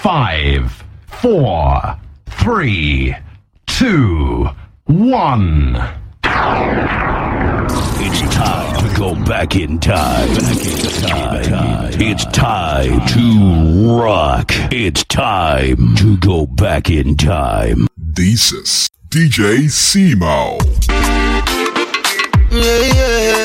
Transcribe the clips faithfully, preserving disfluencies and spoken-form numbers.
Five, four, three, two, one. It's time to go back in time. Back in time. It's time to rock. It's time to go back in time. This is D J Simo. Yeah, yeah.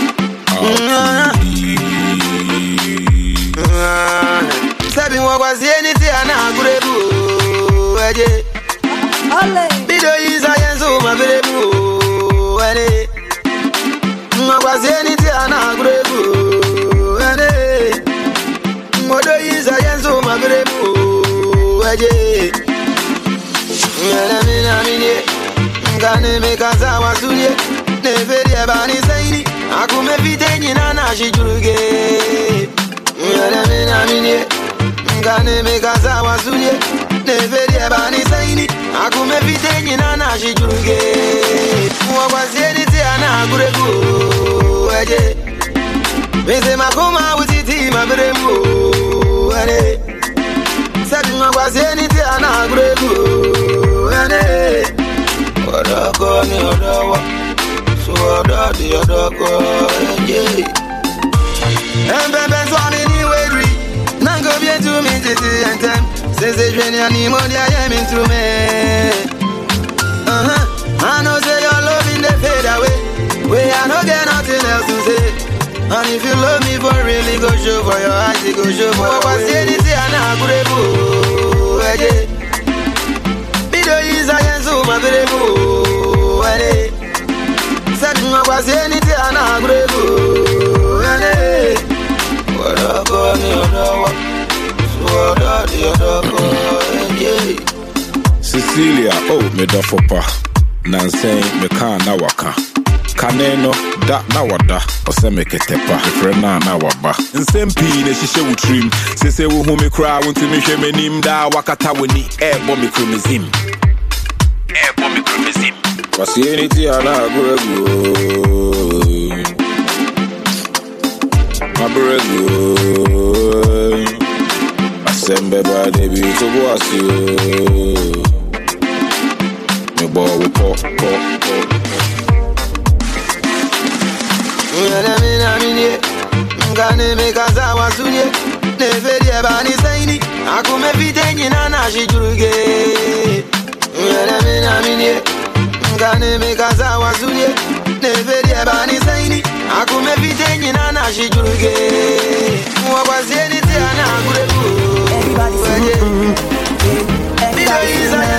Sabi wa kwa sieni ti ana gurebu eje. Ole. Bido yiza yenzo maberebu ene. Mwa kwa sieni ti ana gurebu ene. Modo yiza yenzo maberebu eje. Mwana mina minye. Ngane mekaza wasunye. Neveria bani zaini. Akume vite nyina na shijuruge. Mwana mina minye. Ngane mekaza wasunye. Neveria bani zaini. Akume vite nyina na shijuruge. Mwakwazieni ti ana guregu eje. Mese makuma utiti mabremu ene. Sabi mwakwazieni ti ana guregu ene. Odoko ni odowa. So odo di odoko eje. Mbebe swami ni wedri. Nango bien to me titi and time. Since je viens ni modi I am into me. Uh-huh. I know say your loving they fade away. We I no get nothing else to say. And if you love me for really, go show for your eyes, go show for your eyes. Say ana gurebu eje. Bido yiza yenzu maberebu ene. Sabi mwa say ti ana gurebu ene. Odoko ni odowa. Cecilia, oh, me da fopa. Nansen, me ka na waka. Kaneno, da na wada. Ose me ketepa, frena na waba. Nsempi ne shishe utrim. Sese wo hu me kra, wunti me hwe menim da wakata weni. Ebo me krumizim. Ebo me krumizim. Wasieni ti ana guregu. Mabregu. Sembe ba debi to go asio. Me bo wo po po po. Mwana mina minye. Ngane mekaza wasunye. Neveria bani zaini. Akume vite nyina na shijuruge. Mwana mina minye. Ngane mekaza wasunye. Neveria bani zaini. Akume vite nyina na shijuruge. Mwakwazieni ti ana gurebu. Everybody sing, mm-hmm. Everybody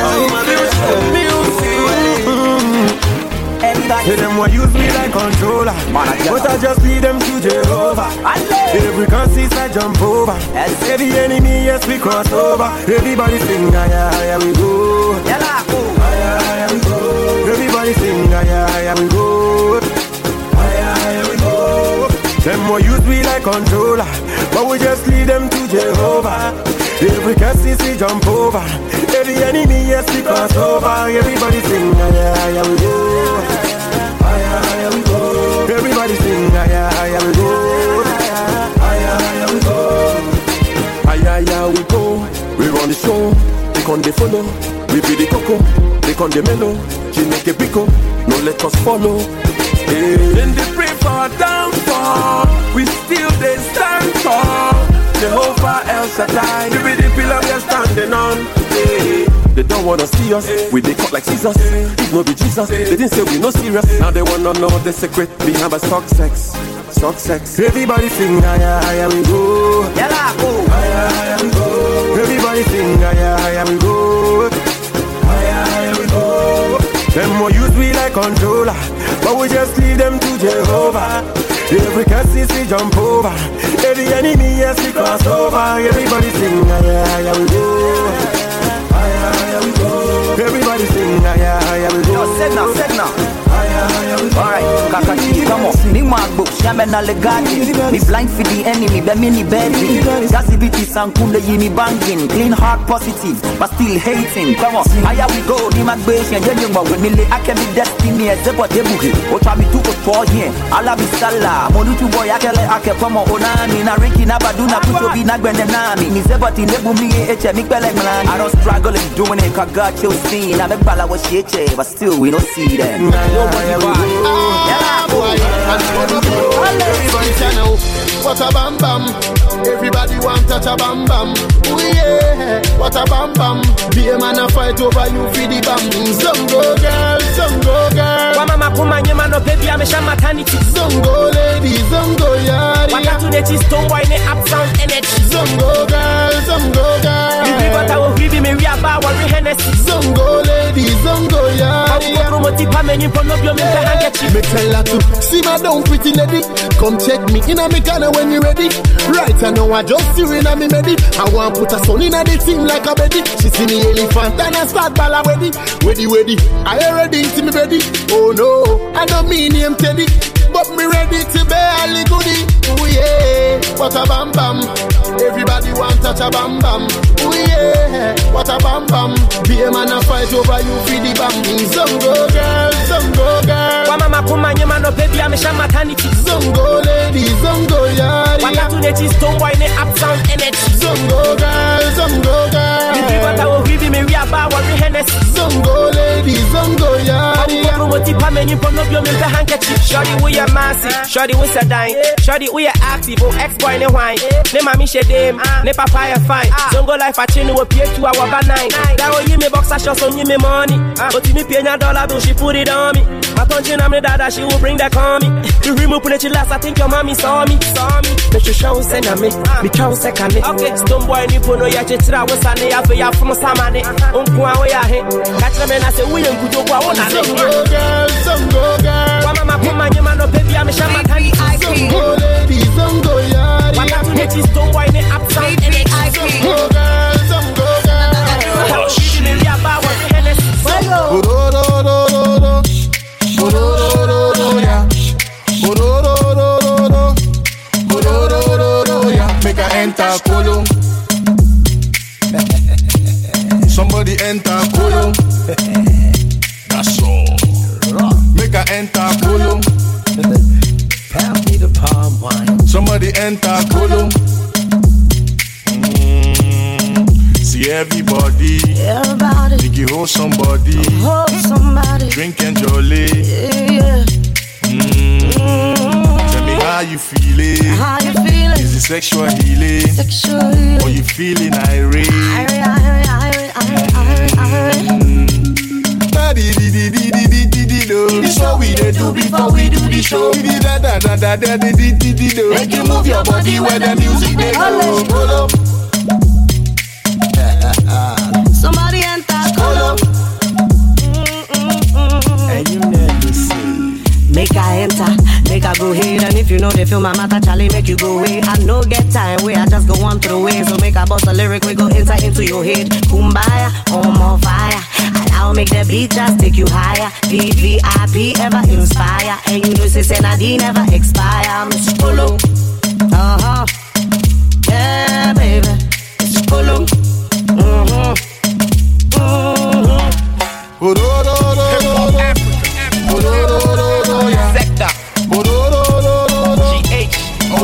Hey, them want use me like controller, but I just lead them to Jehovah. Every consist I jump over. Every enemy, yes, we cross over. Everybody sing, higher, higher we go. Higher, higher we go. Everybody sing, higher, higher we go. Higher, higher we go. Them want use me like controller, but we just lead them to Jehovah. Every consist we jump over. Every enemy, yes, we cross over. Everybody sing, higher, higher we go. Higher, higher we go. Everybody sing, higher, higher we go. Higher, higher we go. Higher, higher we go. We run the show, they con the follow. We be the coco, they con the mellow. She make a pico, no let us follow. Hey. Then they pray for our downfall. We still they stand tall. Jehovah El Shaddai, we be the pillar we are standing on. Hey. They don't wanna see us, we they cut like scissors. If no be Jesus, they didn't say we no serious. Now they wanna know the secret behind our success. Success. Everybody sing higher, higher we go. Yalla go. Higher, higher we go. Everybody sing higher, higher we go. Higher, higher we go. Them more use we like controller, but we just leave them to Jehovah. Every curse we jump over. Every enemy, yes, we cross over. Everybody sing higher, higher we go. Higher, higher we go. Everybody sing higher, higher we go. Yo, said now, said now. Higher, higher we go. Alright, Kakaki, come on. Ni magbo, men a legati. Me blind for the enemy, be mini bedry. Gassivity Sankunda, me banging. Clean heart positive, but still hating. Come on, higher we go, the migration. You know when me lay, I can be destiny. I say what they book. What try me to go for here? Allah be sala. Monutu boy, I can let I can come on. Onani, na Ricky, na Baduna, put your be na Gwendenami. Me say what in the boom, me H M, me pele man. I don't struggle in doing it, cause God chose scene. I make bala was shit, but still we don't see them. Everybody say now, what a bam bam. Everybody want touch a bam bam. Oh yeah, what a bam bam. Be a man a fight over you for the bam. Some go girl, some go girl. Wa mama kuma nyema no baby amesha maternity. Some go ladies, some go yari. Wakati nechi stone boy ne up sound energy. Some go girl, some go girl. Bibi bata wo bibi me wi aba wa re Hennessy. Some go ladies, some go yari. Go promote pa menu for no bio me ka handkerchief. Me tell her to see my down pretty lady. Come check me in a me corner when you ready. Right I know I just see in a me ready. I want put a son in a the team like a baby. She see me elephant and I start ball ready. Ready, ready. I already see me ready. Oh no, I don't mean him Teddy, but me ready to be a goodie. Oh yeah, what a bam bam. Everybody want touch a bam bam. Oh yeah, what a bam bam. Be a man a fight over you for the bam. Some go girl, some go girl. Wa mama kuma nyema no baby amesha maternity. Some go ladies, some go yari. Wakati nechi stone boy ne up sound energy. Some go girl, some go girl. Bibi bata wo bibi me wi aba wa re Hennessy. Some go ladies, some go yari. Go promote pa menu for no bio me ka handkerchief. Shorty we a massive, shorty we a dime. Shorty we a active, oh ex-boy ne wine. Ne mami she dem, ne papa ya fine. Zongo life a chinu we pay two hour by nine. That way you me boxer shots on you me money. But me pay na dollar bill, she put it on me. My tongue I'm the dada, she will bring that on me. You remove put it last, I think your mommy saw me. Saw me. The show send me, me chow second me. Okay, stone boy ni puno ya chitra we sane ya fe ya from samane. Unku awe ya he. Catch me na say we ain't good go on. Some go girl, some go girl. Wa mama kuma nyema no baby amesha matani. Some go ladies, some go yari. Wakati nechi stone boy ne up sound energy. Some go girl, some go girl. Hush. Me wi aba wa re Hennessy. Do do do do do. Do do do do do ya. Do do do do do. Do do do do do ya. Make her enter Kolo. Somebody enter Kolo. That's all. Make her enter Kolo. Pass me the palm wine. Somebody enter Kolo. Mm. See everybody. Everybody. Think you hold somebody. Hold somebody. Drink and jolly. Yeah. Mm. Mm. Tell me how you feeling. How you feeling? Is it sexual healing? Sexual healing. Or you feeling irate? Irate, irate, irate, irate, irate, irate. This what we dey do before we do the show. Da da da da da da da da. Make you move your body where the music they go. Kolo. Somebody enter Kolo. And you never see. Make I enter, make I go ahead. And if you know they feel my matter, Charlie, make you go away. I no get time, where I just go on through the way. So make I bust a lyric, we go enter into your head. Kumbaya, on more fire. And I'll make the beat just take you higher. V V I P ever inspire. And you know, say, say, Nadine never expire. Miss Kolo. Uh huh. Yeah, baby. Miss Kolo. Mm-hmm. Mm-hmm. Hip-hop Africa. Sector. G H.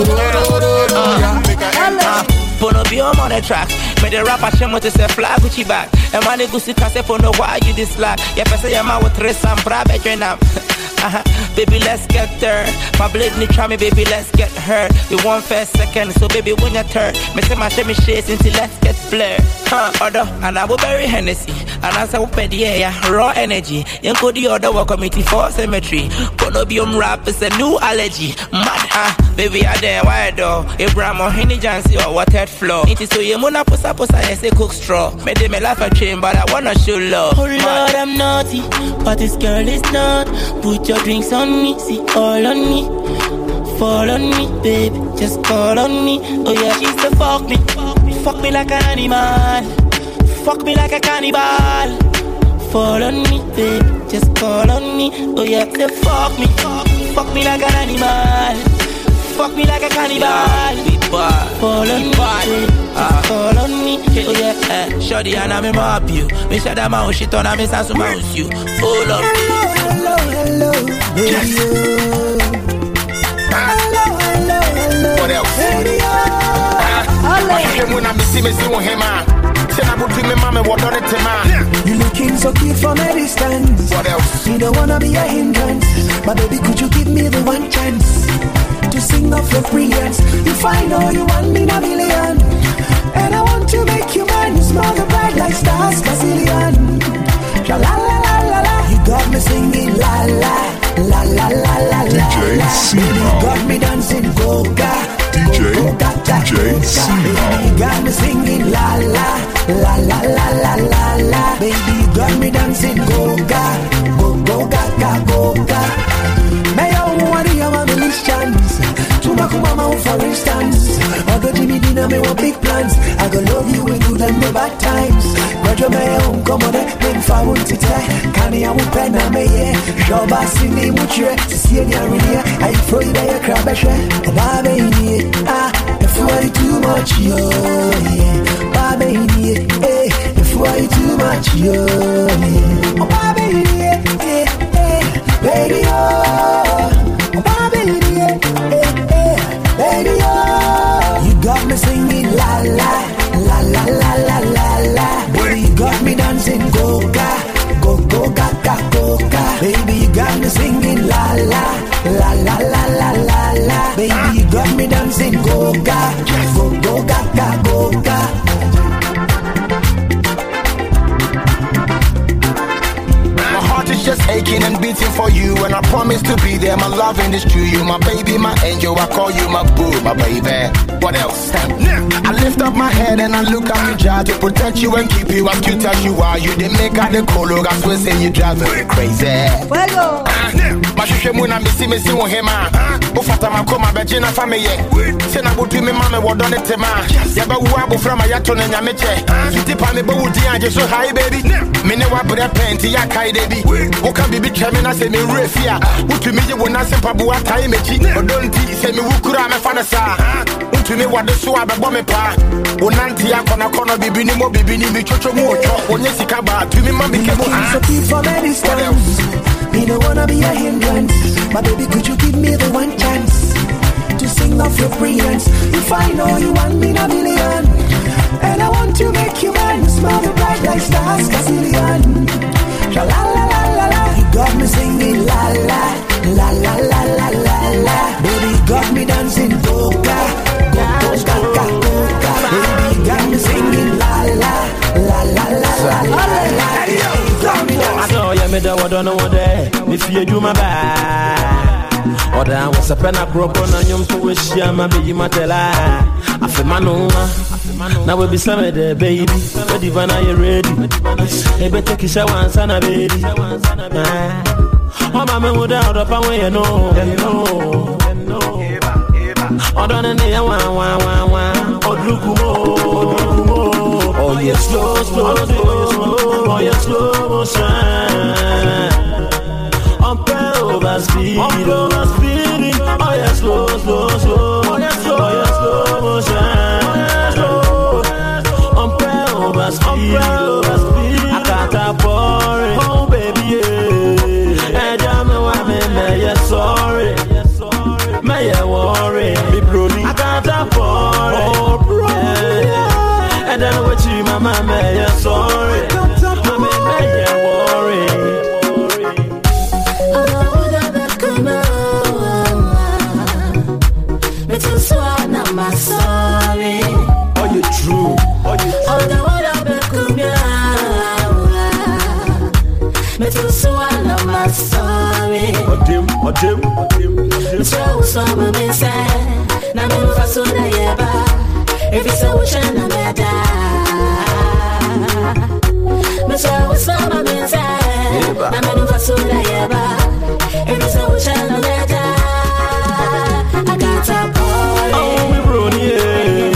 Put no be on the track. Made the rapper shame with say fly Gucci back. And my niggas see can't say for no why you dislike. Yeah, I say I'm out with tres and brave join Uh-huh. Baby, let's get there. My blade need try me, baby, let's get hurt. We one first second, so baby, when your turn. Me say my shame me shades until let's get flared. Huh, other, and I will bury Hennessy. And as I will pay the air, raw energy. You go the other work committee for cemetery. Conobium rap is a new allergy. Mad, huh? Baby, I there, why though? Abraham or Henny Jancy or watered floor. It is so you muna posa posa, I say cook straw. Made them laugh a train, but I wanna show love. Oh Lord, I'm naughty, but this girl is not. Put your drinks on me, see all on me. Fall on me, baby, just call on me. Oh yeah, she said fuck me, fuck me like an animal. Fuck me like a cannibal. Fall on me, baby, just call on me. Oh yeah, say fuck me, fuck me like an animal. fuck me like a cannibal. Big boy, fall on me, ah, fall on me. Oh yeah, eh, shorty and I'm a mob you. Me shut that mouth shit on, I miss some mouse you. Fall on me. Hello, hello, hello, yes. Hello, hello, hello. What else? You looking so cute from a distance. What else? You don't wanna be a hindrance. But baby, could you give me the one chance to sing off your brilliance? If I know you want me in a million, and I want to make you mine, smile the bright like stars, Brazilian. La la la la la la. You got me singing la la la la la la. D J Simo. You got me dancing go-ga. D J D J Simo. You got me singing la la la la la la la la. Baby, you got me dancing go-ga, go go ga ga go ga. May I want to have a chance to my mama for instance. Although Jimmy Dina me want big plans, I go love you in good and the bad times. But you may own come on it, then for one to tell. Can you have a pen and me yeah? Show bass in the muture to see any area. I throw you there, crab a share. Baby, ah, if you worry too much, yo, yeah. Baby, eh, if you worry too much, yo, yeah. Oh, baby, eh, eh, baby, oh. Baby, eh, eh, baby, oh. You got me singing la la, la la la la la la. Baby, you got me dancing go-ga, go go ga ga go-ga. Baby, you got me singing la la, la la la la la la. Baby, you got me dancing go-ga, go go ga ga go-ga. It's just aching and beating for you, and I promise to be there. My loving is true. You, my baby, my angel. I call you my boo, my baby. What else? I lift up my head and I look at you, Jah, to protect you and keep you as cute as you are. You didn't make out the color. I swear, say you drive me crazy. Well, my shushe muna missy missy wo hema. Ufata makoma bejina family. Sena butu mi mame wadone tema. Yaba uwa bufra ma yato ne nyameche. Fiti pa me bo udi anje so high baby. Mene wa bre penti ya kai baby. Woka bibi chame na se me refia. Utu mi je wona se pa buwa tai mechi. Odonti se me wukura me fa na sa. Utu mi wade so abebo me pa. Onanti ya kona kono bibi ni mo bibi ni mi chocho mu ocho. Onye sika ba tu mi mami ke mo ah. So keep for many stones. Me don't wanna be a hindrance. My baby, could you give me the one chance to sing off your brilliance? If I know you want me in a million, and I want to make you mine, smile the bright like stars, Brazilian. La la la la la la. You got me singing la la la la la la la la. Baby, you got me dancing go-ga, go go ga ga go-ga. Baby, you got me singing la la la la la la la la. You got me dancing. I know you made a word on one day. If you do my bad, or that was a pen I broke on a young to wish you my baby matela. I feel my no. Now we be some there, baby. Ready when are you ready? Hey, better kiss a once and a baby. Oh, my would out of our way, you know. Oh, don't any one, one, one, one. Oh, look, oh, oh, yes, slow, slow, slow, oh, yes, slow motion. On over speed, over speed. Oh, yes, slow, slow, slow. Oh, yes, slow motion. Over speed, over speed. I can't afford it. Oh baby, yeah. And I'm a man, yeah, sorry. May I worry? I can't afford it. Oh bro, yeah. And then what you, my mama, yeah, sorry. Mama, may I worry? Sorry. Are you true? Are you true? Oh, the one of the Kumya. Me too swallow my sorry. Odim, odim, odim, odim. So some me say, na me no faso na yeba. If it's a wish na me da. Me so some me say, na me no faso na yeba. If it's a wish na me da. I got a boy. Oh, we run yeah.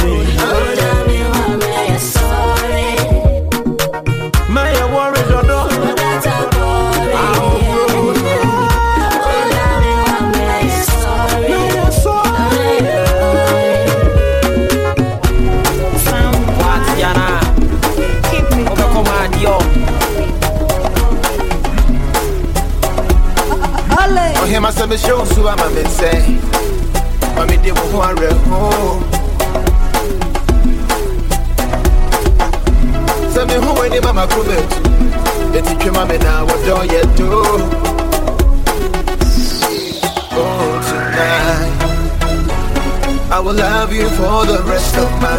yo. Oh, him, I said, the show, so I'm a say. Mommy, they won't worry. Tell me who any mama could be. It's a mama now, what do you do? Oh, tonight I will love you for the rest of my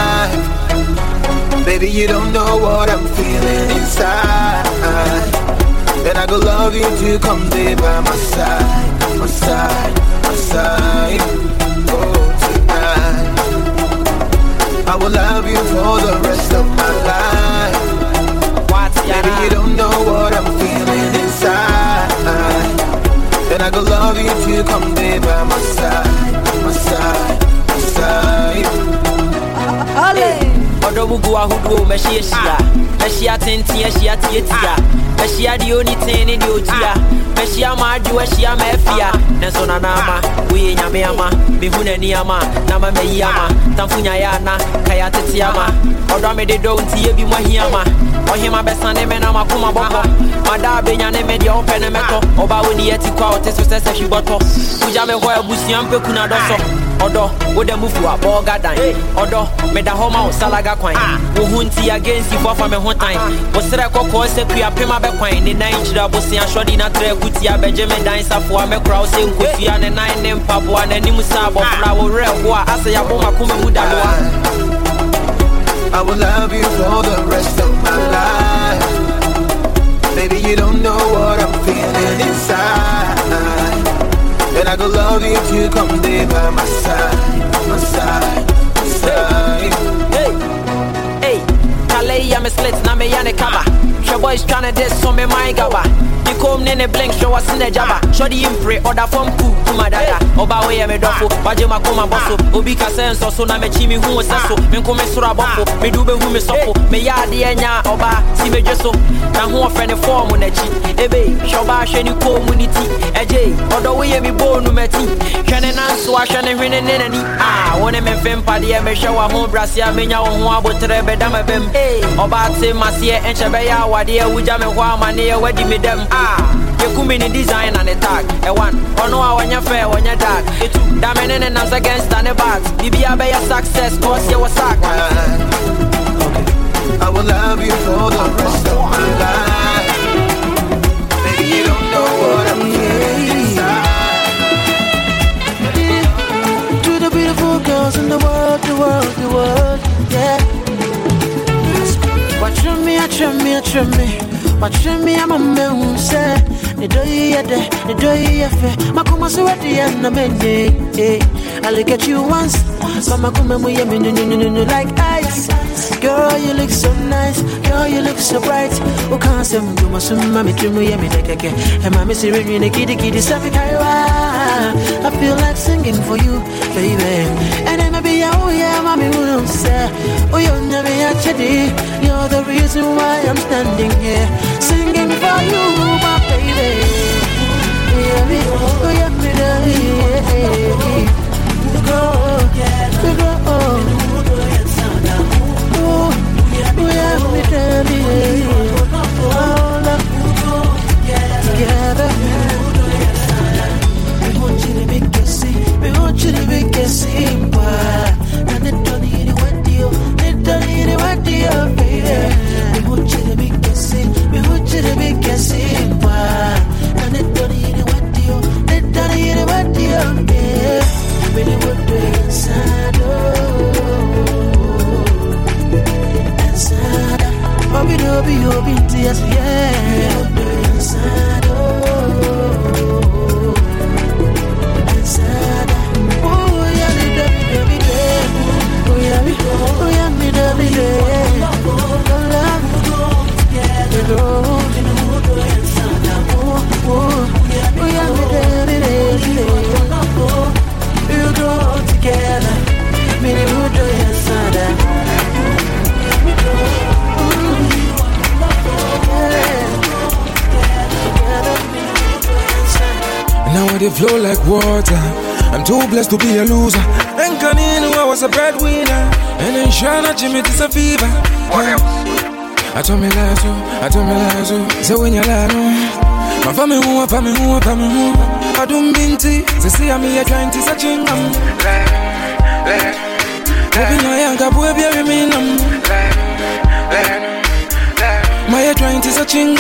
life. Baby, you don't know what I'm feeling inside. And I go love you to come there by my side, my side, my side. Oh, tonight I will love you for the rest of my life. What's Baby, you don't know what I'm feeling inside. And I go love you to come there by my side, my side, my side. Hey. Odobu go ahudu meshia shia, meshia tenti meshia tietia, meshia di oni teni di otia, meshia ma di meshia mefia, nenso na nama, we nyame ama, mihune ni ama, nama me yama, tamfunya yana, kaya teti ama, odo me de do nti ebi mo hiama, ohima besane me na makuma boko, mada benya ne me di open me to, oba woni eti kwa oteso sese hwiboto, uja me ho abusia mpe kuna doso. Odo, with the move to a ball garden. Odo, made a home out salaga coin. Uhunti against you for me one time. Was there a cocoa sequia prima bequine? The nine chirabusi and shoddy not tre kutia Benjamin dines up for me cross in Kufi and a nine name Papua and Nimusabo flower real boy. I say a boma kuma mudawa. I will love you for the rest of my life. Baby, you don't know what I'm feeling inside. And I go love you to come there by my side, my side, my side. Hey, hey, Calais, I'm a slit, na me yane kaba. Your boys tryna diss so me my gaba. You come in a blink, show us in the jabba. Show the impre, order from cool to my dada. Oba way me dofo, Bajima Koma Bosso, Obika sense, so na me chimi who was so. Me come sura bofo, me do be who me sofo. Me yadi enya, oba, si me jeso. Na who friend form on the cheek. Ebe, shoba sheni community. Eje, odo way me bo no meti. Shane nan so ashane hwene neni. Ah, one me fem padi e me show a home brasia me nya ho abotre be dam bem. Eh, oba te masie enchebe ya wade wuja me ho amane e wadi me dem. Ah, you come in design and attack. A one, or no, when you're fair, when you're dark. It's damning and as against the bats. Bibi be a success, cause you was sack. I will love you for the rest of my life. Baby, you don't know what I'm feeling inside. To the beautiful girls in the world, the world, the world, yeah. Watch me, watch me, watch me. Watch me, I'm a man, say. The day you day, the day you fair. My come so at the end of the day. I look at you once, so my come we am in like ice. Girl, you look so nice. Girl, you look so bright. Oh, can't say you must mammy to me, me take a and my missy ring in the kitty kitty Safi I feel like singing for you, baby. And then maybe oh yeah, mommy wouldn't say. Oh, you'll never actually. You're the reason why I'm standing here singing for you, my baby. Yeah, me, oh yeah, me, yeah. Go, go, oh, yeah, me, daddy. All up together. We want you to make it see. We want you to make it see. And they don't need it with you. They don't need it with you, baby. We want you to make it see. We want you to make it see. And they don't need it with you. They don't need it with you, baby. Really would do inside, oh, inside. Oh, we do be open to us, yeah. Would do inside, oh, inside. Oh, yeah, me do, me do, me do. Oh, yeah, me, oh, yeah, me do, me do. Oh, love, me do, oh, oh, oh, yeah, me do, me do. You grow together, me and you do inside. Now they flow like water. I'm too blessed to be a loser. And Kaninu, I was a breadwinner. And then Shana Jimmy is a fever. I told me last you, I told me last you. So when you lie, no. My family who, family who, family who. I don't mean to. They see me, I trying to search him. Open your young up, we'll be a remain. My trying to search him.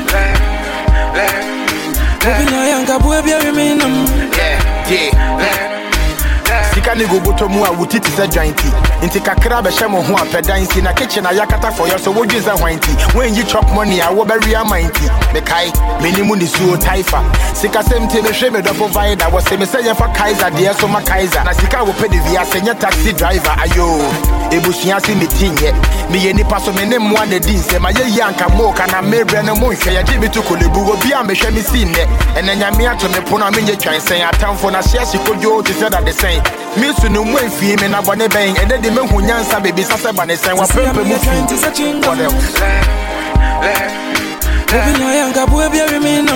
Open your young up, we'll be a remain. Yeah, yeah. Sika ni go boto mu a wuti ti se jointy. Inti kakra be hye mo ho apedansi na kitchen ayakata for you so wodwe za hwanti. When you chop money a wo be ria minty. Me kai menimu ni suo taifa. Sika semte me hwe me do provider wo se me se ye fa Kaiser de so ma Kaiser. Na sika wo pe de via senya taxi driver ayo. Ebusuya si me tinye. Me ye nipa so me ne mo ade din se ma ye yanka mo kana mebre ne mo hwe ya gi bi to kolebu obi a me hwe me si ne. Enanya me ato me pono me nye twan sen atamfo na hye hye kodwo ti se da de sen. Me su no mo enfie me na bone ben e de me hu nyansa baby sase ba ne sen wa pempe mu fi what else Open your young up, we'll be a remain.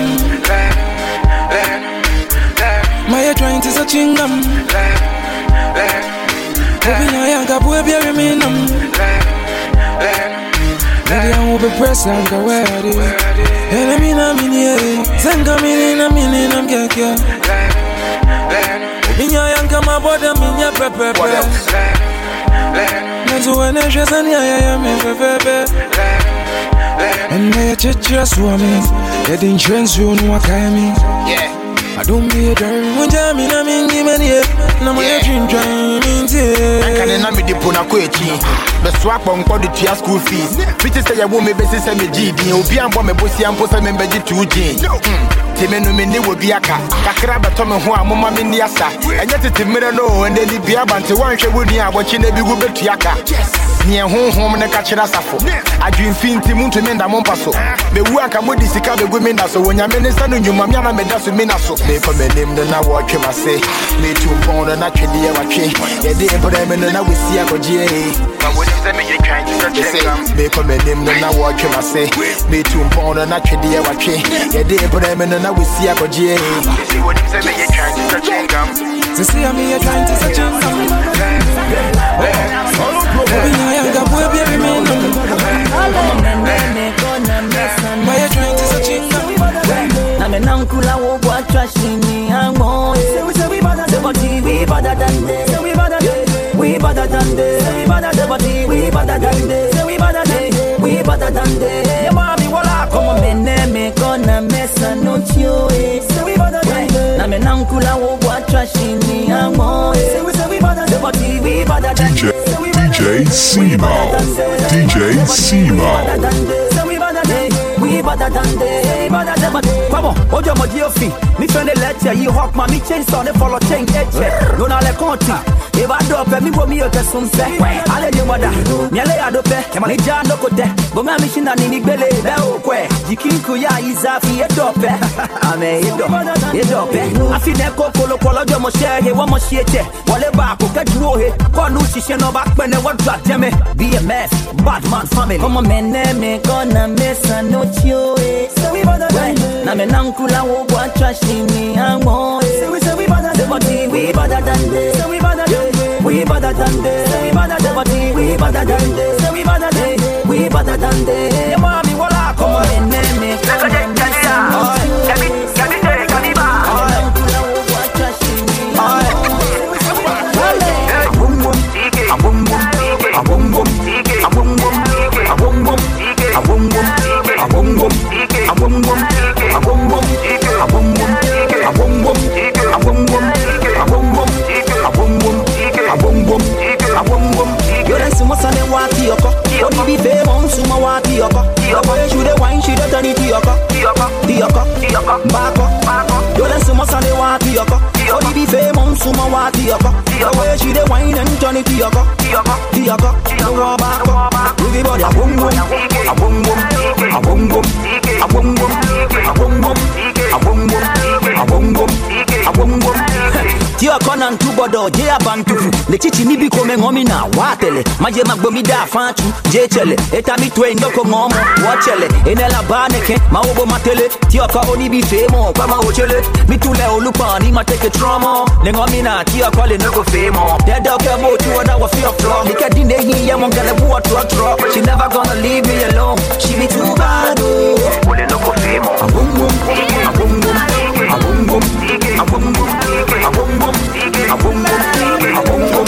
My trying to search him. Open your young up, we'll be a remain. Maybe I will be present, go where it is. And I mean, I mean, yeah. Send come in, I mean, I'm getting. Minya yanka maboda minya pepe pepe. Nazo ene shazani ya ya me pepe. Ene chicha swami, yedi insurance you no akayami. Yeah. I don't be a driver, munja mina mingi manie. Na mo ya chinja minti. Anka na me depo na ko echi. Be swap on ko de tia school fees. Fiti say ya wo me be say me G D. Obi ambo me bosi ampo say me beji two G. Timenu me ni wo biaka. Kakra beto me ho amoma me ni asa. Enye tete mere no ende ni bia bante wan hwe woni abochi na bi go betuaka. Ni honhom ne ka kira safo. Adwin finti muntu me nda mo paso. Be wu aka modi sika be go me nda so wonya me ne sanu nyuma me na me da so me na so. Me fa me nim no na wo twe ma se. Me tu pon no na twede ye wa twe. Ye de ebra me no na wesi akoje. Ma woni se me ye twan ti se. Me fa me nim no na wo twe ma se. Me tu pon no na twede ye wa twe. Ye de ebra me no na wesi akoje. See what him say me you trying to search him. To see me you trying to search him. Open your young up, we'll be a remain. Why you trying to search him? I'm an uncle, I won't watch trashing me. I'm on. We better than this. We better than this. We better than this. We better than this. We better than this. We better than this. We better than this. Your mommy, what I come on, me me gonna mess and not you. We better than this. I'm an uncle, I won't watch trashing me. I'm on. We better than D J D J Simo D J Simo. We better than they, better than they. Come on, hold your modiofi. Me friend the letter, you hawk my me change on the follow change edge. Don't all the conti. If I do up, me go me out to some say. I let you mother. Me lay a dope. Come on, John no kote. But my mission and in the belly. Now, where? You can't go ya is a fee dope. I'm a dope. You dope. I feel that coco polo do mo share here. One more shit. Whatever, go get you here. Call no she no back when they want drop them. B M S, bad man family. Come on, man, me gonna miss and no you. So we better than na me uncle I won't watch trashing me. I'm on. So we say we better than we better than this. So we better than we better than this. So we better than we better than this. So we better than we better than this. Your mommy what I come on and me. bodo je abantu le chichi ni bi come ngomi na watele maje magbomi da fantu je chele eta mi twe ndoko ngomo watele enela baneke maobo matele ti oko oni bi femo kwa ma ochele mi tule olupani ma take trauma le ngomi na ti oko le no go femo dead dog ke mo tu oda wa feel floor mi ke dinde yin ye mon gele bu otro otro she never gonna leave me alone she be too bad oh le no go femo abum bum abum bum abum bum abum bum abum bum abum bum abum bum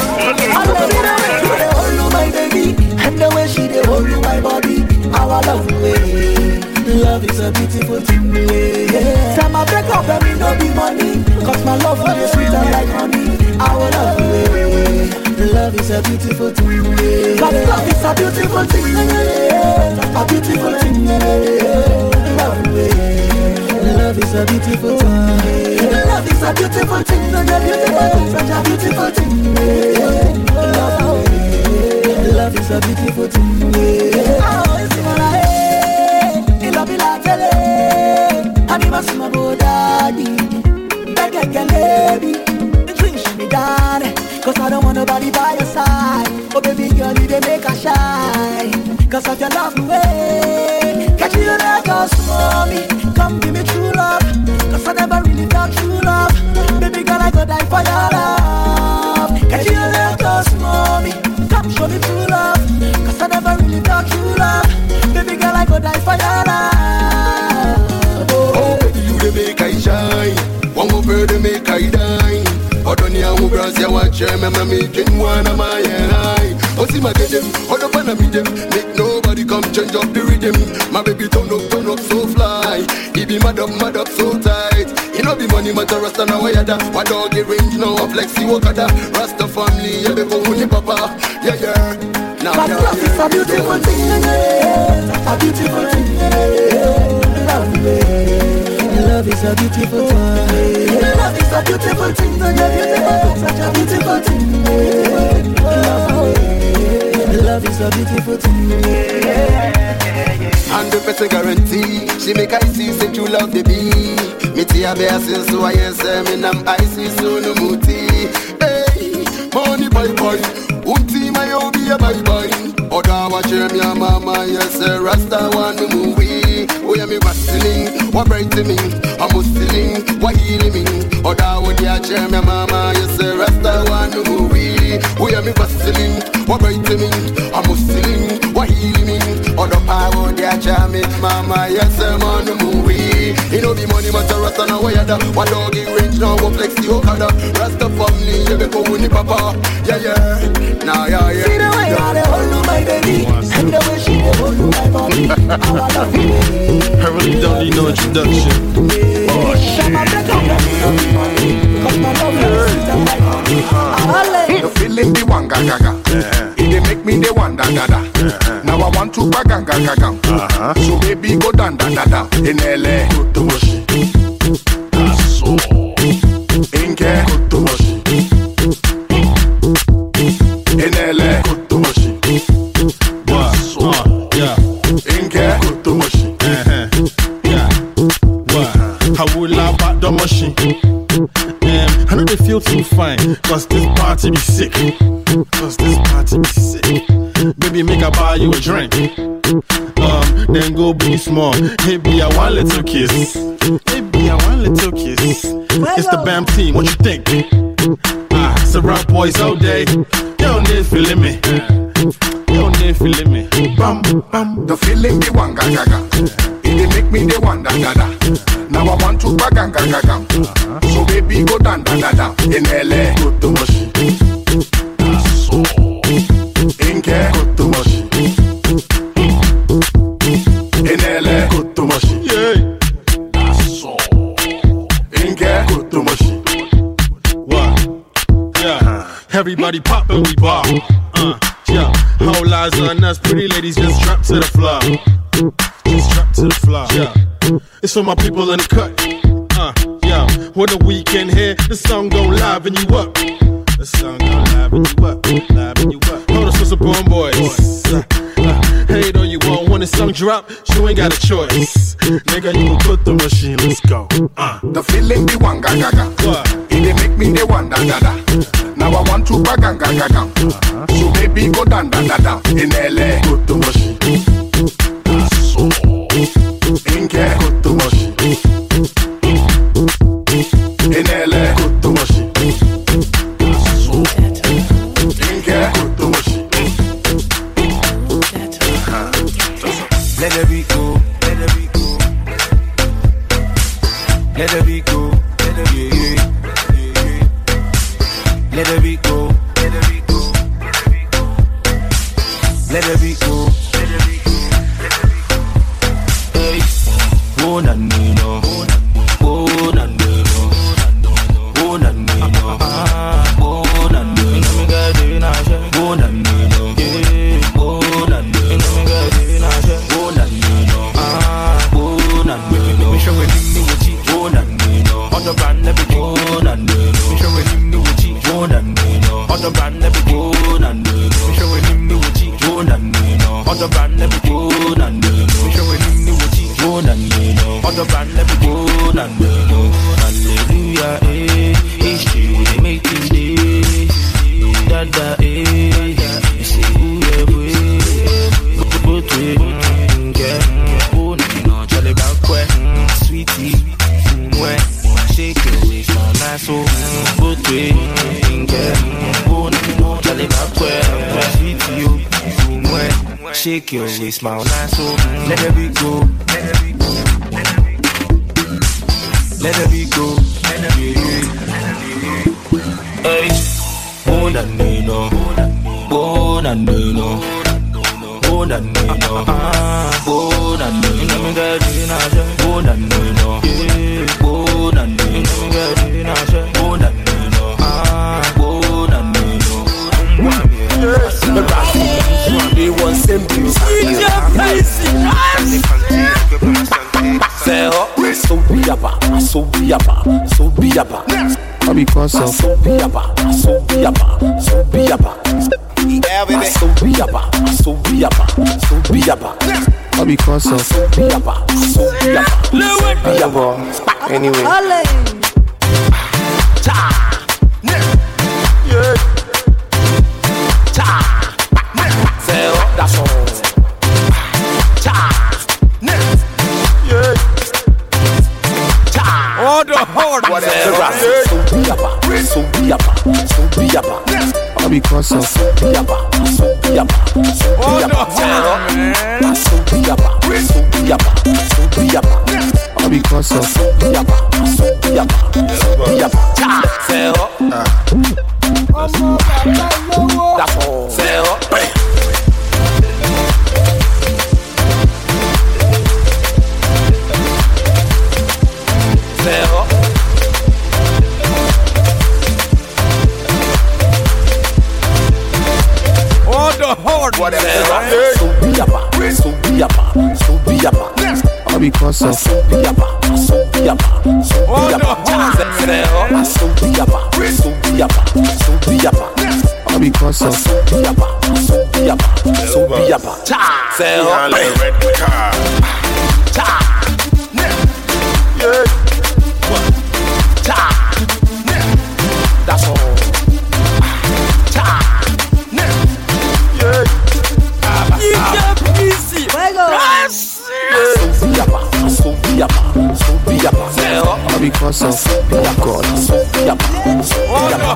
hold you my baby and the way she dey hold you my body our love way love is a beautiful thing yeah time I break up and me no be money cause my love for you sweeter like honey our love way love is a beautiful thing yeah cause love is a beautiful thing yeah a beautiful thing yeah love way love is a beautiful thing love is a beautiful thing such a beautiful thing such a beautiful thing yeah love way love is a beautiful thing yeah oh it's what I love you like tele anima sima bodadi beg again baby drink me down cause I don't want nobody by your side oh baby girl you dey make a shine cause of your love way catch you like a mommy come give me true love cause I never really felt true love baby girl I go die for your love catch you like a mommy come show me true love cause I never really felt true love baby girl I go die for your love oh baby you dey make I shine one more bird make I die Odonia who bras ya watch mama me king one of my eye oh see my them hold up and me them make nobody come change up the rhythm my baby turn up turn up so fly he be mad up mad up so tight you know be money matter rasta now why da what dog range now flex you okada rasta family yeah be go with papa yeah yeah now but love is a beautiful thing yeah a beautiful thing yeah love love is a beautiful thing love is a beautiful thing such a beautiful such a beautiful thing love love is a beautiful thing hundred percent guarantee she make I see say you love the bee me tia bear since so I say me nam I see so no muti hey money bye bye unti my obi bye bye oda watch me mama yes rasta one movie oh yeah me wrestling what brighten me I'm hustling what healing me oda would ya cheer me mama yes rasta one movie oh yeah me wrestling what brighten me I'm hustling what healing me oda power would ya cheer me mama yes man movie you know the money matter rasta now why da what doggy range now what flex the okada rasta family yeah be go with papa yeah yeah now yeah yeah see the way I dey hold you my baby and the way she dey hold you my body I love you I really don't need no introduction oh shit the feeling the one gaga gaga it dey make me the one da da da now I want to bang gaga gaga so baby go down da da da in L A go to Moshi so inke go to Moshi in L A go to Moshi what so yeah inke go to Moshi yeah what how will I back the machine um, I know they feel too fine cause this party be sick cause this party be sick baby make I buy you a drink um, then go be small maybe I one little kiss maybe I one little kiss it's the B A M team what you think ah it's the rap boys all day you don't need feeling me you don't need feeling me bam bam the feeling the one gaga gaga it dey make me the one da da da now I want to bang gaga gaga so baby go down da da da in L A go to Moshi so inke go to Moshi in L A go to Moshi yeah so inke go to Moshi what yeah everybody pop and we ball uh yeah whole eyes on us pretty ladies just drop to the floor just drop to the floor yeah it's for my people in the cut uh yeah when the weekend here the song go live and you up the song go live and you up live and you up hold us for some born boys uh, uh, hey though you want when the song drop you ain't got a choice nigga you can put the machine let's go uh the feeling the one gaga gaga it they make me the one da da da. Now I want to bang gang gang gang. So baby go down down down down in L A. Go to Moshi. So Inke go to Moshi. In L A go to Moshi. So Inke go to Moshi. Let the beat go, let the beat go. Let the beat go, let the beat go. Let the beat go, let the beat go. Let the beat go, let the beat go. Hey, oh na no, oh na no, oh na no, oh na no. Me got it na she, oh na no, oh na no. Me got it na she, oh na no, ah, oh na no. Me show him the what you, oh na no. On the brand never go, oh na no. Me show him the what you, oh na no. On the brand never go, oh na no. Me show him the what you, oh na no. On the brand never go, oh na no. Me show him the what you, oh na no. On the brand never go, oh na no. Hallelujah, eh. History they make things day. Dada, eh. You say who you boy? Go to it, get oh no, Charlie Bankwe, sweetie, mwe, shake your waist, my nice so. Go to it, get oh no, Charlie Bankwe, sweetie, you, mwe, shake your waist, my nice so. Let the beat go, let the beat go, let the beat go, let the beat go. Hey, oh na no, oh na no. Oh na no, ah, oh na no, me got it na she, oh na no, oh na no, me got it na she, oh na no, ah, oh na no. They want simple, say oh, so be apa, so be apa, so be apa. Because of so be apa, so be apa, so be apa. Yeah, baby. So be apa, so be apa, so be apa. Because of so be apa, so be apa, so be apa. Anyway. Cha, yeah. Cha, say oh, that's all. Cha, yeah. Cha, all the hard whatever. So be apa, so be apa, so be apa. Because of so be apa, so be apa, so be apa, so be apa, so be apa, so be apa. Because of so be apa, so be apa, so be apa. Say oh, that's all. Say oh. Say oh. Hard whatever. So be apa, so be apa, so be apa. Because of so be apa, so be apa, so be apa. So be apa, so be apa, so be apa. Because of so be apa, so be apa, so be apa. Say oh, red car. Cha, yeah. Cha, that's all. Because of oh God, so be up, so be up.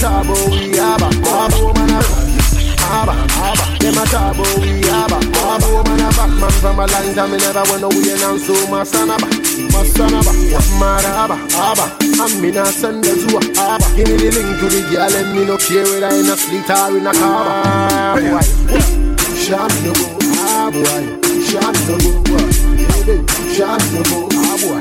tabo we aba, aba woman a aba, aba. Them a tabo we aba, aba woman a back man from a long time. Me never went away and so my son aba, my son aba, what mad aba, aba. And me not send the zoo aba. Give me the link to the girl and me no care whether in a street or in a car. Ah boy, sham no go, ah boy, sham no go, baby, sham no go, ah boy,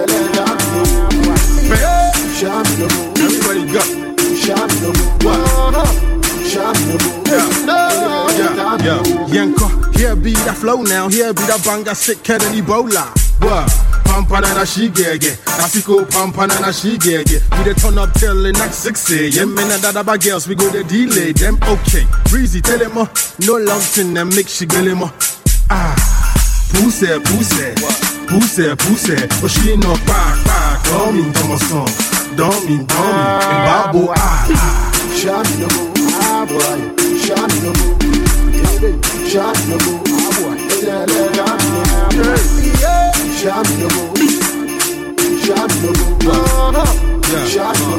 sham no go, everybody go, sham no go, sham no go, yeah, yeah, Yanko, here be that flow now, here be that banga sick cat and Ebola, what? Pampanana she gege, Asiko Pampanana she gege. We dey turn up till the next six a.m. Men and other girls we go to delay them. Okay, breezy tell them uh, no lumps in them mix she get them uh. Ah, pussy, pussy, pussy, pussy. But she no back, back. Don't mean to my son, don't mean, don't mean. And Babo ah, ah. Shot no go, ah boy, shot no go, baby, shot no go, ah boy, yeah, yeah, yeah. Shot no go, shot no go, shot no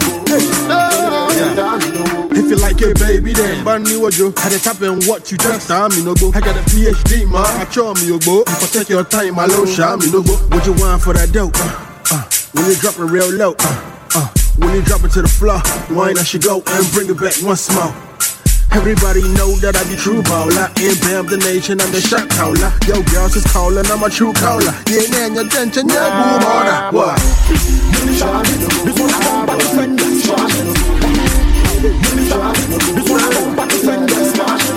go. If you like it, baby, then ban me what you had it happen. What you just time me no go. I got a P H D, man. I show me your go. If I take your time, my low shot me no go. What you want for that dope? Uh, uh, when you drop it real low, uh, uh, when you drop it to the floor, wine I should go and bring it back once more. Everybody know that I be true baller. In Bam the nation, I'm the shot caller. Yo, girls is calling, I'm a true caller. Yeah, man, your attention, yeah, boom, order. What? This one I come back to defend us. This one I come back to defend us.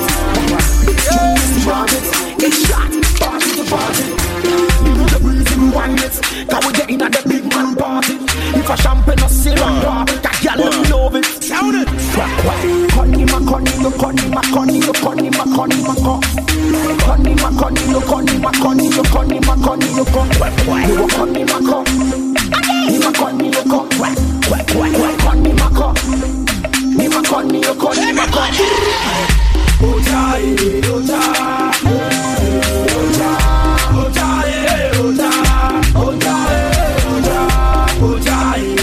It's shot, party to party. We do the breeze in one minute. Cause we get in at the big man party. If a champagne or syrup pop, that girl let me love it. Sound it. Connie ma connie no connie ma connie no connie ma connie ma connie. Connie ma connie no connie ma connie no connie ma connie no connie. You connie ma connie. You ma connie no connie. Connie ma connie. You ma connie no connie ma connie. Oh jai, oh jai, oh jai, oh jai, oh jai, oh jai, oh jai.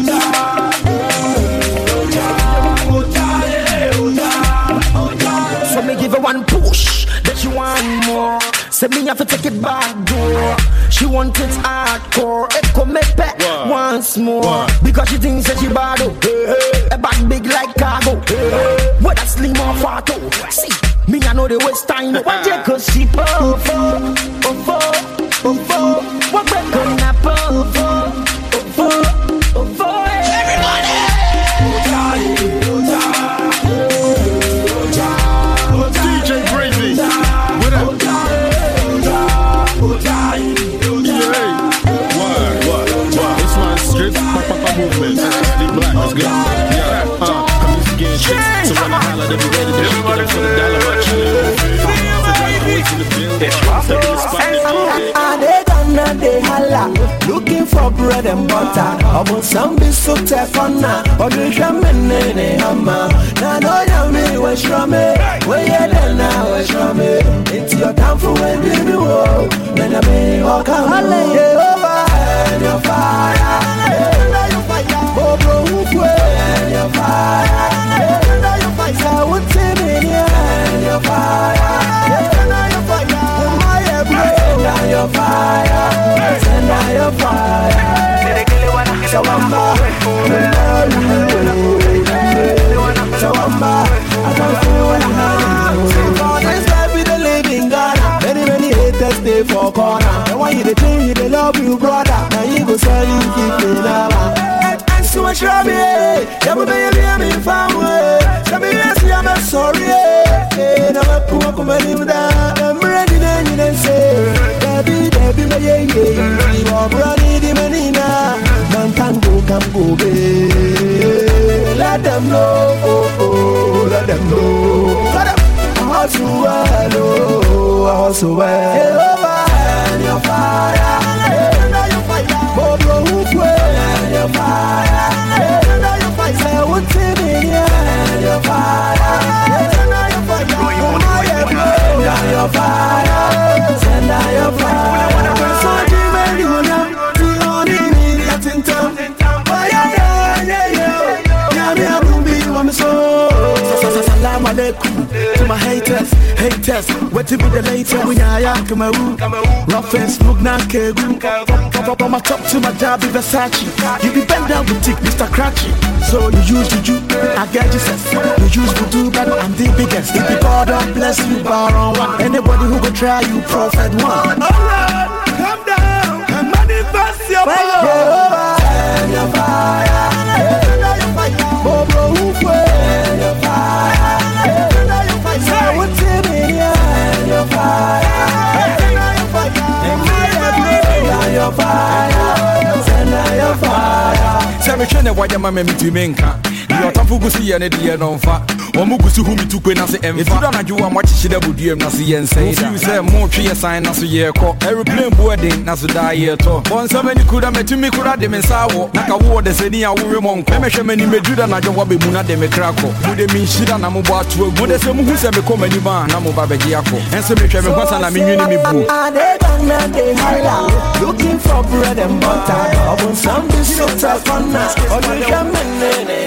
Give her one push, that she want more. Say me have to take it back door. She want it hardcore. It come make back once more. What? Because she thinks that she bad oh. Hey, hey. A back big like cargo. Hey, hey. Whether slim or fat oh. See, me I know the waste time. What you cause she puff oh, oh, oh, oh, oh. What we gonna puff oh, oh, oh, oh, oh. Everybody. Oh, Charlie, oh, Charlie. Movement, the black is good. Yeah, uh, I'm used to getting chicks, so when I holler, they be ready to shake it up for the dollar much. And they gonna they holla, looking for bread and butter. About some be so tough on now, or the shaman in a hammer. Now know you me, where's from me? Where you then now, where's from me? It's your time for when you do. Then I may walk out, over and your fire. Oh, bro, who and your fire? And your fire, I would say, and your fire. And your fire, my every and your fire. And your fire. So I'm back. So I'm back. I don't feel what I'm for this life with the living God. Many, many haters stay for corner. And why you the thing, they love you, brother. Now you go sell you, keep it up. So much love, yeah. Never be a me family. Tell me, yes, I'm sorry. Never come up and live down. I'm ready, then you then say, Baby, baby, my yeah, yeah. You are running the manina. Man can go, come go, baby. Let them know, oh, oh, let them know. Let them I hustle well, oh, I hustle well. And your fire, and your fire. Bobo, who and your fire. Say what's in it, and your fire, and your fire, and your fire, send out your fire. So you may do now, you only need that in town. Oh yeah, yeah, yeah, yeah. Yeah, me a ruby, I'm so alaikum. To my haters, haters, what to be the later? We are Yakamaru, rough and smooth now, Kegu. From my top to my job, be Versace. You be bent down with tick, Mister Cratchy. So you use juju, I get Jesus. You use voodoo, but I'm the biggest. If you God don't bless you, bar on one. Anybody who will try you, prophet one. Alright, calm down and manifest your power. Send your fire, send your fire. Bobo, who send your fire, send your fire. Say what's in here, send your fire, send your fire. Send your fire, send your fire. Say me tryna why your mama me to menka. You are for gusi and the year on fa. Or mugusu whom you took when I say em. If you don't do much shit about you, na see and say. If you say more tree sign as a year call. Aeroplane boarding, na so die here to. Once so many could have met to me could have them in Sawo. Naka war the senior woman. I measure many mejuda na job be muna de me crackle. Would they mean shit and I'm about to go the same who say me come any man, I'm over Bagiako. And so me try me once and I'm in me boo. Looking for bread and butter. I want some biscuits of fun. Or you can make it.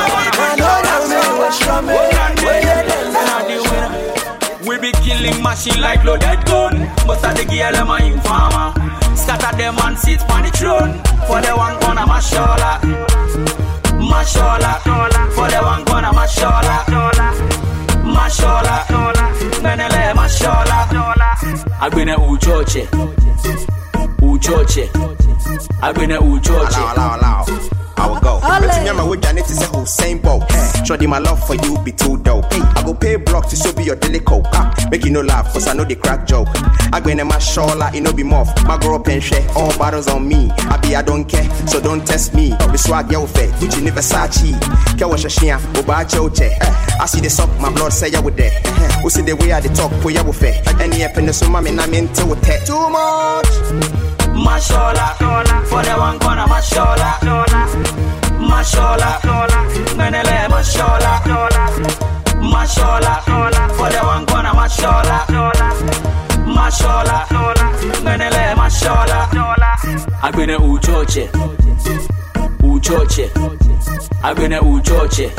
We be killing machine like loaded gun. Most of the girl am a informer. Scatter them and sit on the throne. For the one gonna mashallah, mashallah. For the one gonna mashallah, mashallah. Menele mashallah. I've been a uchoche, uchoche. I've been a uchoche. Allow, allow, allow. I will go. But remember, we Janet is a whole same boat. Shorty, my love for you be too dope. I go pay block to show be your delico. Ah, make you no laugh, cause I know the crack joke. I go in my shoulder, it no be muff. My girl pen share, all bottles on me. I be, I don't care, so don't test me. The swag, yo, fair, which you never Versace. Kawash a shia, Oba choche. I see the sock, my blood say I would there. Who see the way I the talk, put ya with fair. Any happiness, so mommy, I'm into it. Too much. Mashallah, for the one corner, mashallah, mashallah, menele mashallah, mashallah, for the one corner, mashallah, mashallah, menele mashallah. I've been a uchoche, uchoche, I've been a uchoche.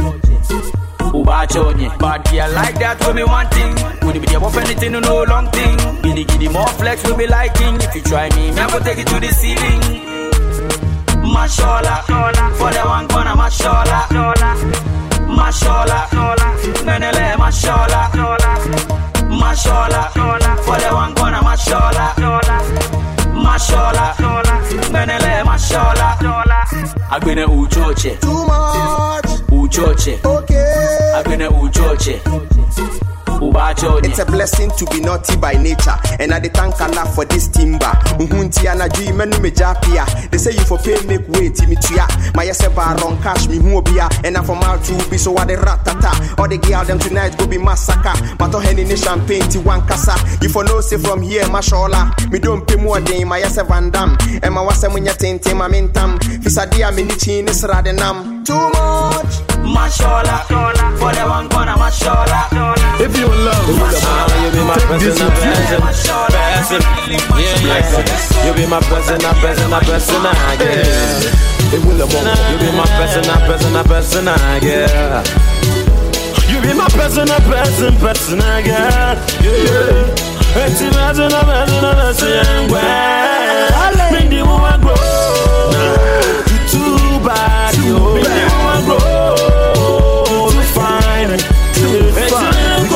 But yeah, like that when me one thing. Would it be above anything, no long thing. Giddy giddy more flex will be liking. If you try me, me I go take it to the ceiling. Mashallah, for the one corner, mashallah, mashallah, menele mashallah, mashallah, for the one corner, mashallah, mashallah, menele mashallah. I've been a uchoche, too much, uchoche, okay. I've been a uchoche. It's a blessing to be naughty by nature, and I de thank Allah for this timber. Uhunti anaji menu mejapia. They say you for pay make way timitia. My yes baron cash me huobia, and I'm from out to be so what the ratata. All the girl them tonight go be massacre. But on any champagne to one casa. You for no say from here, mashallah. Me don't pay more than my yes van dam. And my wasa munya tente my mentam. Fisadia minichi nisradenam. Too much. Mashallah, for the one corner, mashallah. If you love, you be my personal person, person. Yeah, yeah. You be my personal, personal, personal, yeah. You be my personal, personal, personal, yeah. You be my personal, person, personal, yeah. Yeah. It's a personal, personal, personal, yeah. Make the woman grow. Too bad, you make the woman grow. Too fine, too fine.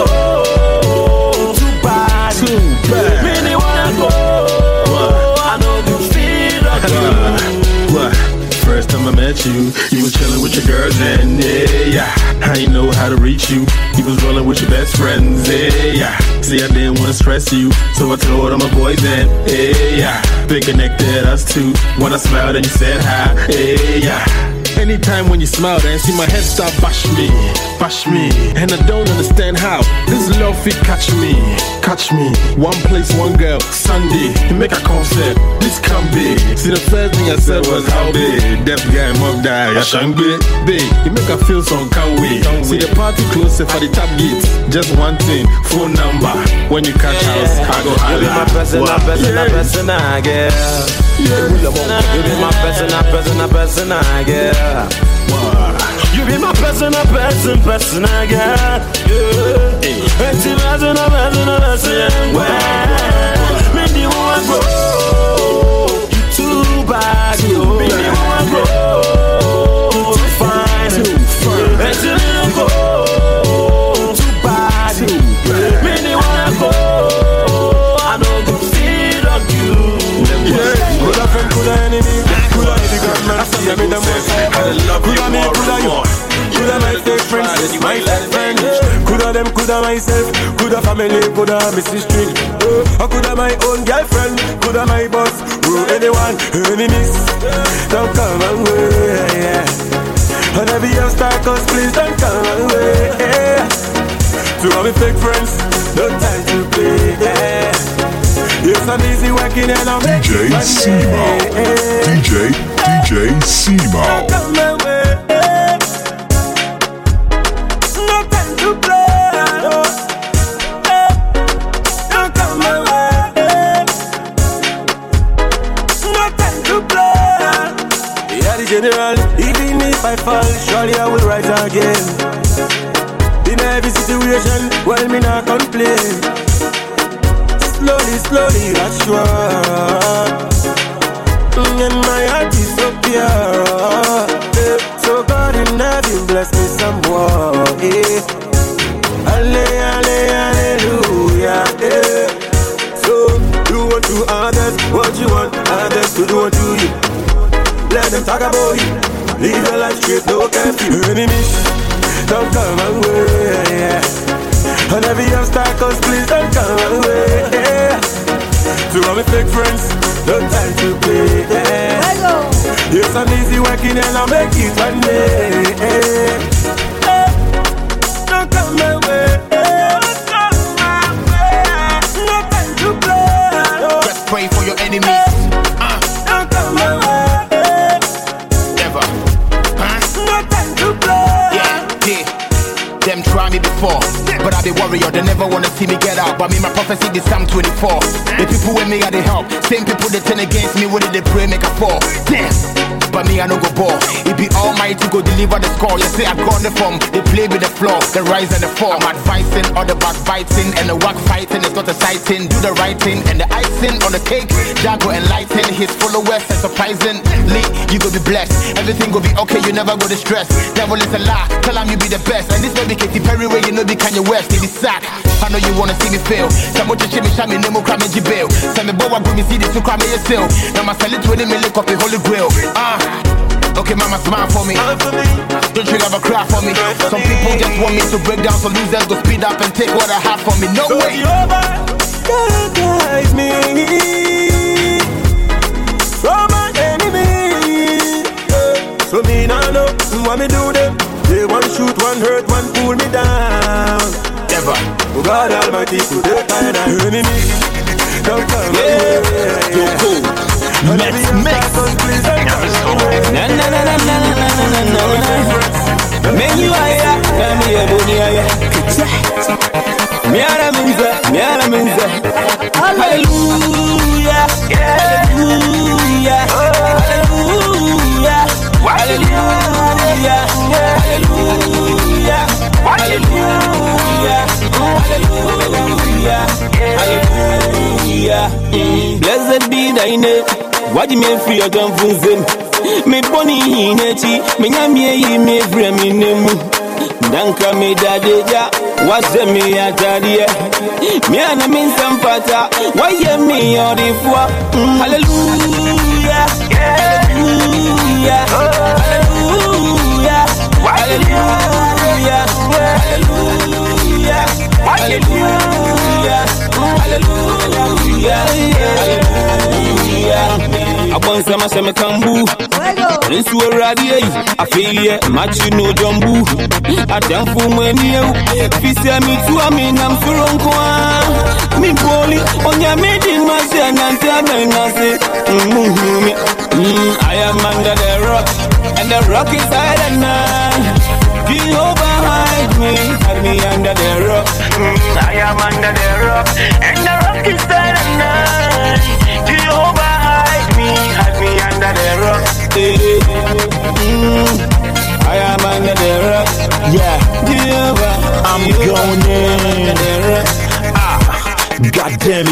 First time I met you, you was chilling with your girls and yeah, yeah. I didn't know how to reach you. You was rolling with your best friends, yeah, yeah. See, I didn't want to stress you, so I told all my boys and yeah, yeah. They connected us two. When I smiled and you said hi, yeah, yeah. Anytime when you smiled and see my head start bash me, bash me, and I don't understand how this love fit catch me, catch me. One place, one girl, Sunday, you make a concept, this can be. See the first thing I said was how big, deaf guy, mom die, I shan't be. Babe, you make her feel some can't wait. See the party closer for the top gates, just one thing, phone number. When you catch house, I go holla. You be my personal, personal, personal, girl. You be my personal, personal, personal, girl. You be my person, a person, person again. Yeah. And you person, a person, a person. Well, me the one grow. You too bad, you. Me the one grow. Too fine, too fine. And you little go. Too bad, you. Me the one grow. I know go feed on you. Yeah. Good a friend, good a enemy. Good a enemy, God man. I see me the most. Good a me, good a you. Coulda my fake friends, my fake friends. Coulda them, coulda myself, coulda family, coulda Missus String. Oh, I coulda my own girlfriend, coulda my boss. Oh, anyone, enemies, don't come away. Yeah. And every obstacle, please don't come away. Yeah. To all my fake friends, no time to play. Yeah. Yes, I'm easy working and I'm D J Simo, D J, D J Simo. Don't come away. To play, oh, eh, don't come my way. No time to play. Yeah, the general, even if I fall, surely I will rise again. In every situation, well, me not complain. Slowly, slowly, that's sure. And my heart is so pure. So God in heaven bless me some more. Eh. Alle, alle, hallelujah, eh. So, do unto others what you want others to do unto you. Let them talk about you. Live your life straight, no curfew. Enemies, don't come away, yeah. And every obstacle, please don't come away, yeah. To all my fake friends, no time to play, yeah. Yes, I'm easy working and I'll make it one day, yeah. Don't come my way. No time to play. Just pray for your enemies. Uh. Don't come my way. Never. Huh? No time to play. Yeah, yeah. Them try me before, but I be warrior. They never wanna see me get out. But me, my prophecy is Psalm twenty-four. The people with me are the help. Same people that turn against me, what did they pray make a fall? Damn. But me, I no go ball. It be almighty go deliver the score. You say I got the form. They play with the floor, the rise and the fall. I'm advising all the backbiting and the work fighting. It's not a sighting. Do the right thing and the icing on the cake. Jago enlighten his followers and surprisingly you go be blessed. Everything go be okay. You never go to stress. Devil is a lie. Tell him you be the best. And this may be Katy Perry way. You know be Kanye West. It be sack. I know you wanna see me fail. Some more chimney shami nemo crime jail. Some me bow go me see this to crime yourself. Now my sell it twenty million copy holy grail. Ah. Okay, mama, smile for me. Don't you ever cry for me. Some people just want me to break down, so losers go speed up and take what I have from me. No way. God guide me from my enemy. So me now know what me do them. They one shoot, one hurt, one pull me down. Never. Oh God Almighty, to the kind of enemy. Don't come away. You're cool. Let's mix. Na na na na na na na na na. Men you aya, na me e boni aya. Me ara minza, me ara minza. Hallelujah, hallelujah, hallelujah, hallelujah, hallelujah, hallelujah, hallelujah, hallelujah. Blessed be thy name. What do you mean for your gun from them? Me bonny in it, me yammy, me bring me name. Danka me daddy, what's the me at daddy? Me and I mean some pata, why you me or the four? Hallelujah, hallelujah, hallelujah, hallelujah, hallelujah, hallelujah, hallelujah, hallelujah. I want some some kambu. Prince will radiate. I feel yeah, match you no jumbo. I don't fool when you. Fisa me too, I mean I'm so wrong. Me bully on your meeting, my son, and tell me nothing. I am under the rock, and the rock is higher than Jehovah hide me, hide me under the rock. I am under the rock, and the rock is higher than Jehovah hide me, hide me under the rock. I am under the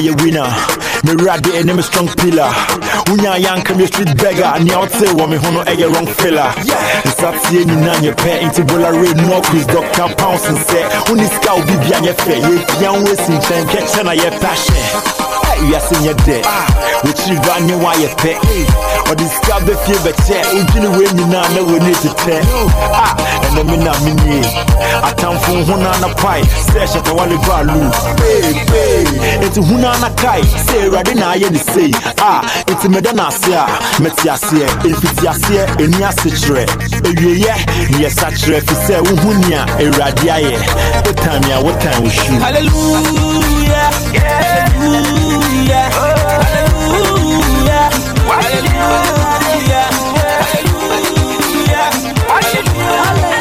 me a winner. Me ride the enemy strong pillar. Unya young come your street beggar. And you say woman who know a wrong fella. It's up to you nan your pay into Bola Red no quiz Doctor Pounce and say Uni scout be behind your face. Young wasting time catch on your passion. You are seeing your dead. Which you run your wire pet. Or this guy be feel better. Even when you now know we need to tell. Ah, and then me now me need. I come from Hunana Pie. Sesh at the Wally Balu. Hey, hey. It's Hunana Kai. Say, Radina, you say. Ah, it's Medana Sia. Metia Sia. If it's Yasia, and Yasitre. Yeah, yes, such ref. Say, Uhunia, a Radia. What time, yeah, what time we shoot? Hallelujah. Hallelujah. Yeah. Hallelujah. Hallelujah. Hallelujah. Hallelujah.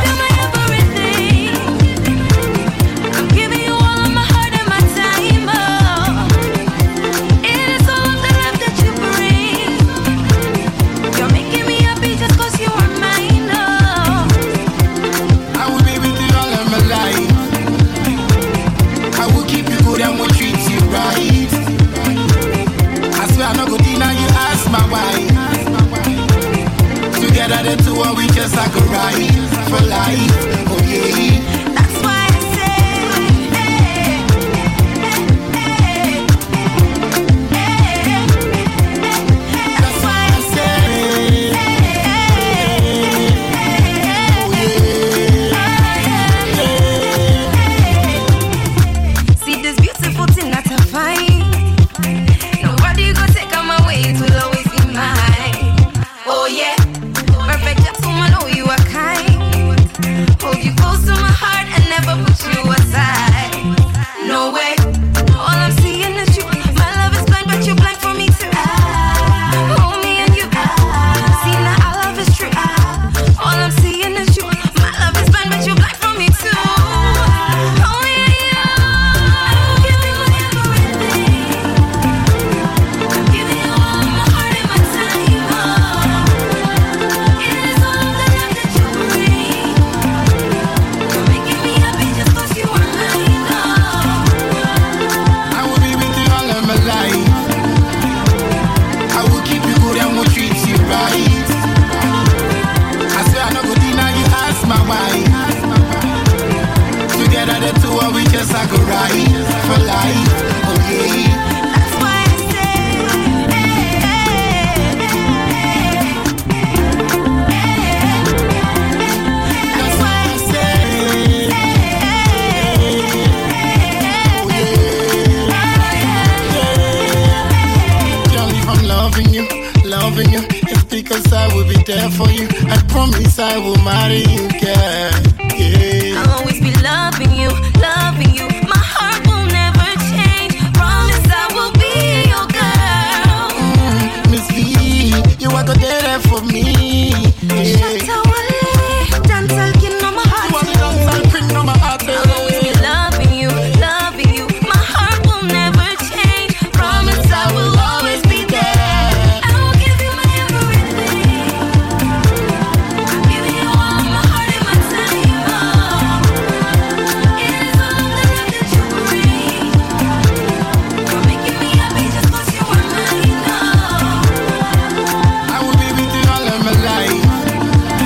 I'm giving you all of my heart and my time. Oh, it is all of the love that you bring. You're making me happy just 'cause you are mine. Oh, I will be with you all of my life. I will keep you good and will treat you right. I'm not good enough, you ask my wife. Together the two of we just like a ride for life. Oh yeah. That's why I say, hey, hey, hey, hey. That's why I say, hey, see this beautiful thing that I find. It will always be mine. Oh yeah, perfect gentleman, oh you are kind. Hold you close to my heart and never put you aside. No way, all I'm seeing is you. My love is blind, but you blind for me too. Hold me and you. See now our love is true. All I'm seeing is you. My love is blind, but you blind for me too. Oh yeah, yeah. I'm giving you everything. I'm giving you. Just like a ride for life, oh yeah. That's why I say, hey, that's why I say, oh yeah. Johnny, I'm loving you, loving you. It's because I will be there for you. I promise I will marry you, girl. Yeah. I'll always be loving you, loving you. My heart will never change. Promise I will be your girl. Mm, Miss V, you are good there for me. Yeah. Shut up, dance king on my heart. You are the dance king on my heart. I'll always be loving you, loving you. My heart will never change. Promise I will always be there. I will give you my everything. I'm giving you all my heart and my time. Oh, it is all of the love that you bring. You're making me happy just 'cause you are mine. Oh, I will be with you all of my life.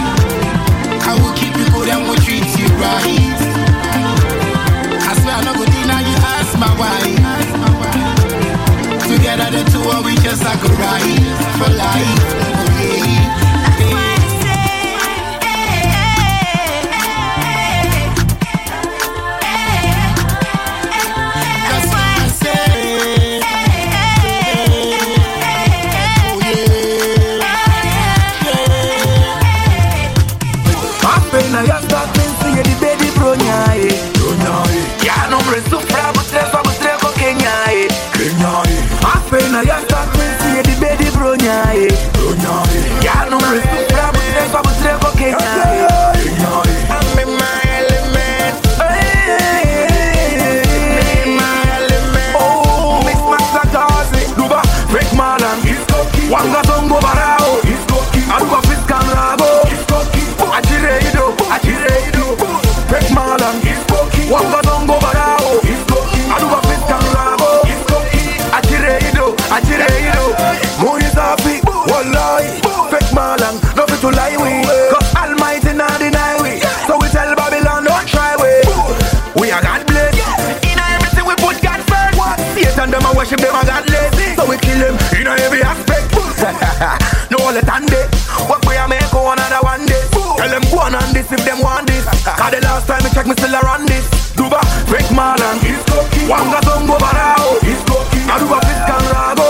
No let and day. What way I make go another one day. Tell them go on and this if them want this. Cause the last time I check me still around this. Duba, Rick Marlon, Wanga Zongo Barao, Aduba Fiskan Rago,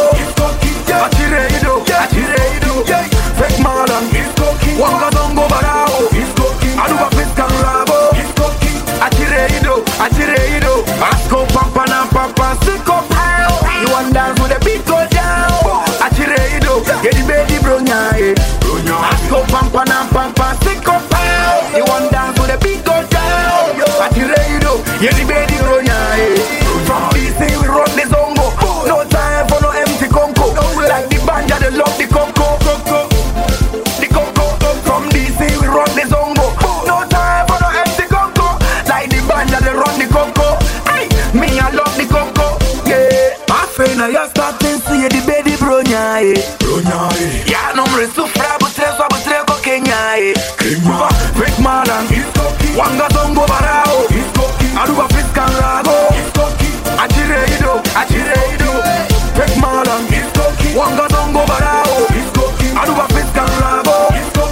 Achireido, Achireido, Rick Marlon, Wanga Zongo Barao, Aduba Fiskan Rago, Achireido, Achireido, Asko Pampa Nam Pampa, Siko Pao. You want dance with the beat go down. Achireido, get the baby bronya, Asko Pampa Nam Pampa, Siko Pao. You want dance with the beat go down. Achireido, get the baby bronya. From D C we run the zongo. No time for no empty conco. Like the banja, they love the conco. The conco. From D C we run the zongo. No time for no empty conco. Like the banja, they run the conco. Hey, me I love the conco. Yeah, my friend, I start to see the baby bronya. Bronya. Yeah, no more sufra, but tres, but tres, go Kenya. Kenya. Rick Marlon, Wanga zongo barao. Aduba Fiskan Rago. Achireido, Achireido, Rick Marlon, Wanga Zongo Barao, Aduba Fiskan Rago,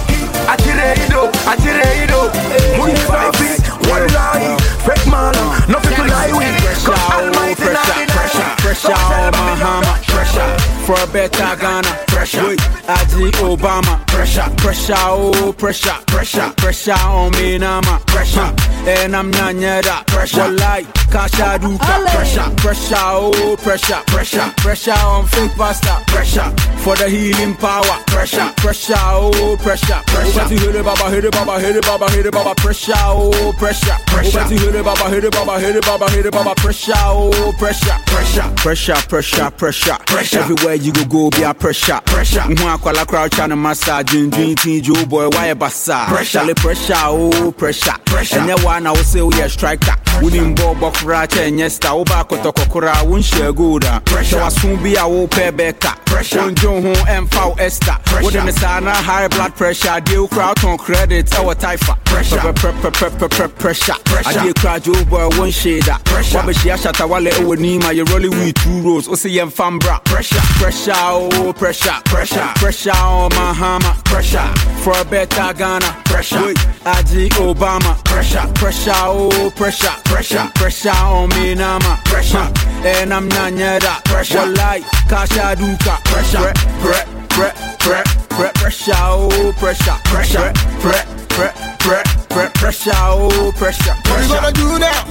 Achireido, Achireido, Munsafi, one lie, Rick Marlon, nothing to lie with, cause Almighty pressure, pressure, pressure on Mahama, pressure, for a better Ghana, pressure, Adi Obama, pressure, pressure, oh, pressure, pressure, pressure on me, Nama, pressure, and I'm not near that, pressure, like, Kasha Duka, pressure, pressure, oh, pressure, pressure, pressure on fake pasta, pressure, for the healing power, pressure, pressure, oh, pressure, pressure, hit it, baba, hit it, baba, hit it, baba, hit it, baba, pressure, oh, pressure, pressure, hit it, baba, hit it, baba, hit it, baba, hit it, baba, pressure, oh, pressure, pressure, pressure, pressure, pressure, pressure, everywhere you go, go, be a pressure, pressure, Mwakala crouch and a massage, dream team, Joe boy, why a bassa, pressure, pressure, oh, pressure, pressure, and that one I will say we are striker, we didn't go back. Racha nyesta oba kotokokora wunhye goda pressure wasun bi a wo pebeka pressure onjo ho emfa esta wo de sana high blood pressure dey crowd on credit our typha pressure pressure ade crowd jo boy won sheda wa be shia shata wale e woni ma ye rolling with two rows o say yem fambra pressure pressure oh pressure pressure pressure on Mahama pressure for a better Ghana pressure Adi Obama pressure pressure oh pressure pressure pressure on me nama pressure and I'm not near that pressure like Kasha Duka pressure pre pre pre pre pressure oh pressure pressure pre pre pre pre pressure oh pressure what you gonna do now?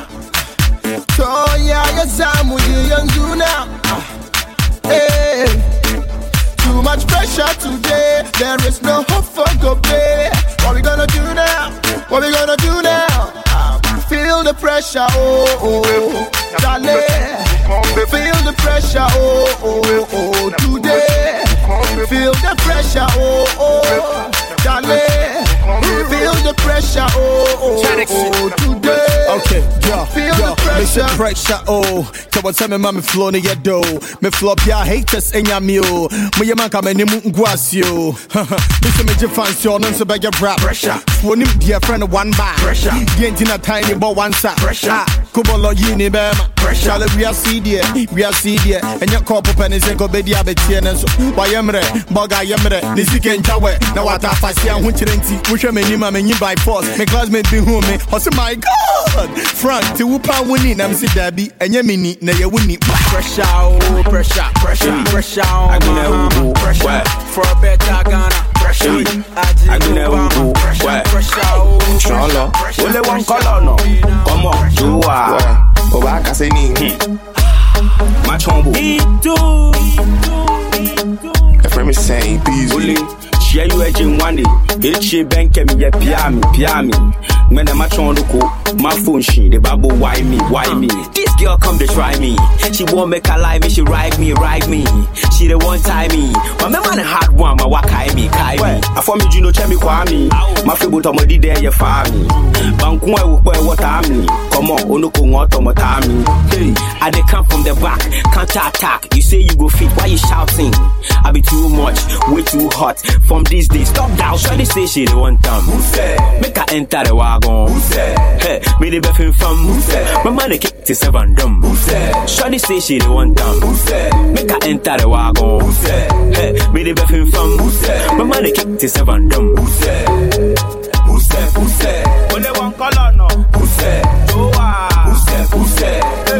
So yeah, yes I'm with you and do now. Hey, too much pressure today. There is no hope for go pay. What we gonna do now? What we gonna do now? Feel the pressure, oh, oh, darling. Feel the pressure, oh, oh, oh, today. Feel the pressure, oh, oh, darling. Feel the pressure, oh, oh, oh, today. Okay, yeah, feel yeah, the pressure. Me pressure, oh. Come on, tell me, man, me flow in your dough. Me flop ya haters in your meal. Me ya man come any moon guasio. Me say me just fancy on so beg your rap. Pressure. When him dear friend one bar. Pressure. Get in a tiny but one sack. Pressure. Kubolo yini bema. Pressure. We are see there, we are see there. And your couple pennies and go be the abetian and so. Why yamre, boga yamre. This weekend jawe. Now what I see and winter and tea. Which I may name me by force. My classmate be home. I say my God. Front to whoop and winning. I'm see Debbie and Yemini. Now you win it. Pressure, oh, pressure, pressure, pressure on Mahama, pressure for a better Ghana, pressure. I do never pressure, pressure, oh, pressure. Only one color, no. Come on, you are. Obaka say ni. Machombo. A friend is saying, peace. Share you agent one day. It's she bank me, ya piami, piami. When I'm at on the co, my phone she, the babu, why me, why me? This girl come to try me. She won't make a lie me, she ride me, ride me. She the one time me. My man a hard one, my wakai me, kai me. I form you, no chemi kwami. My favorite of my day, your family. Banku, I will wear what I'm in. Come on, Onoko, what on my time. Hey, I they come from the back, counter attack. You say you go fit, why you shouting? I be too much, way too hot. From these days, stop down. Show the say she the one time. Who say? Make her enter the wagon. Who say? Hey, me the beffin' from. Who say? My money kick to seven dumb. Who say? Show the say she the one time. Who say? Make her enter the wagon. Who say? Hey, me the beffin' from. Who say? My money kick to seven dumb. Who say? Who say? Who say? When they want color no. Who say? Who say? Who say?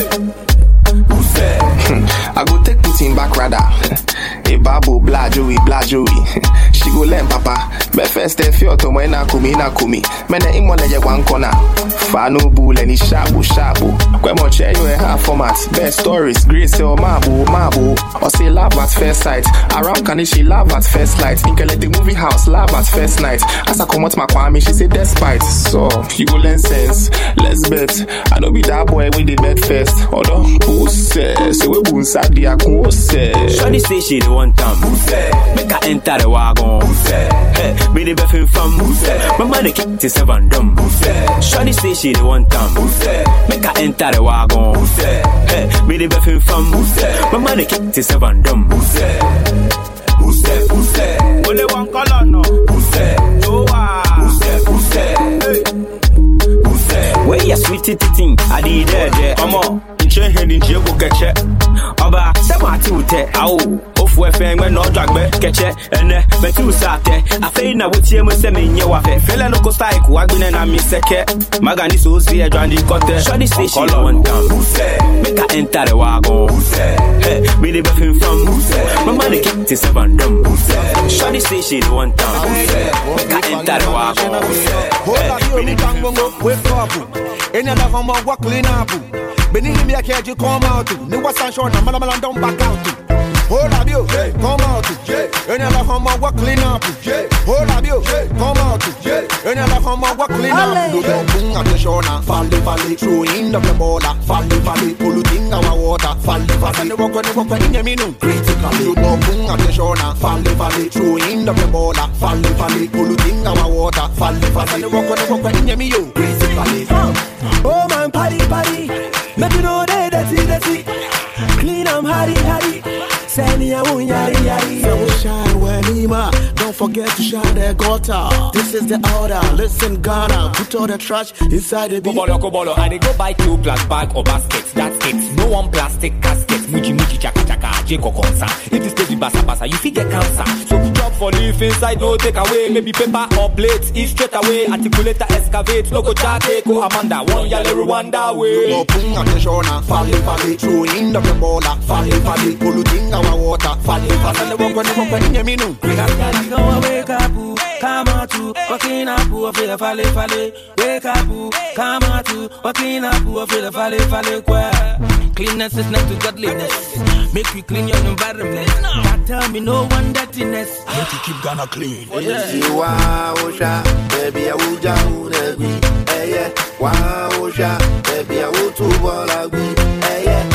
Who say? I go take Putin back rather. A babu bla joey bla joey. She go learn papa. Be first if you to me na kumi na kumi. Mene imole ye one corner. Fano bull any shabu shabu. Kwe mo che you a half format. Best stories grace or mabu mabu. Or say love at first sight. Around Kanishi love at first light. Inkele the movie house love at first night. As I come out my kwami she say despite. So you go learn sense. Let's bet. I know be that boy with the bet first. Although who says so we boon sad the akun say. Shawty say she the one time. Who say? Make her enter the wagon. Who say? Hey, me the beffin' from. Who say? My money kick to seven dumb. Who say? Shawty say she the one time. Who say? Make her enter the wagon. Who say? Hey, me the beffin' from. Who say? My money kick to seven dumb. Who say? Who say? Who say? Only one color no. Who say? Joa. Who say? Who say? Hey. Who say? Where you sweetie thing? I did there. Come on. Inche heading to go get check. Oba, Samati would tell. Ow. Off fame when no drag back, catch it, and uh, but you sat there. I feel now what you must say in your affair. Fella no cost like wagon and I miss a cat. Magani so see a brandy cutter. Shawty say she one time. Who say? Make her enter the wagon. Who say? Hey, me the beffin' from. Who say? My money kick to seven dumb. Who say? Shawty say she the one time. Who say? Make her enter the wagon. Who say? Hold on, you me can go wake up. Any other from work clean up. Benin me a catch you come out. New was sunshine, I'm gonna don't back out. Hold up you, yeah. Come out, yeah. Any other from my work clean up, yeah. Hold up you, yeah. Come out, yeah. Any other from my work clean up. Do the boom at the shona, fall the valley, throw in the baller, fall the valley, polluting our water, fall the valley. The walk on the walk in the minu, critically. Do the boom at the shona, fall the valley, throw in the baller, fall the valley, polluting our water, fall the valley. The walk on the walk in the minu, critically. Oh man, party, party, make you know they dirty, dirty. Clean them, hardy, hardy. Send me a wound, yari, yari. So shine when Nima. Don't forget to shine the gutter. This is the order. Listen, Ghana. Put all the trash inside the bin. Kobolo, kobolo. I dey go buy two plus bag or baskets. That's it. No one plastic casket. Muji, muji, chaka, chaka. Jeko concern. If this stage basa, basa, you fit get cancer. So drop for leaf inside, no take away. Maybe paper or plates. Eat straight away. Articulator excavate. Logo chate, ko Amanda. One yale Rwanda way. No pung at the shona. Fall the valley. Throw in the baller. Fall the valley. Polluting our water. Fall the valley. The walk on the walk in the minu. We gotta go wake up. Come out to walking up. Feel valley, valley. Wake up. Come out to walking up. Feel valley, valley. Cleanness is next to godliness. Make we clean your environment. Can't tell me no one dirtiness. Make you keep Ghana clean. Yeah. Wow, baby, I will down every. Hey, wow, baby, I will to ball agree. Hey,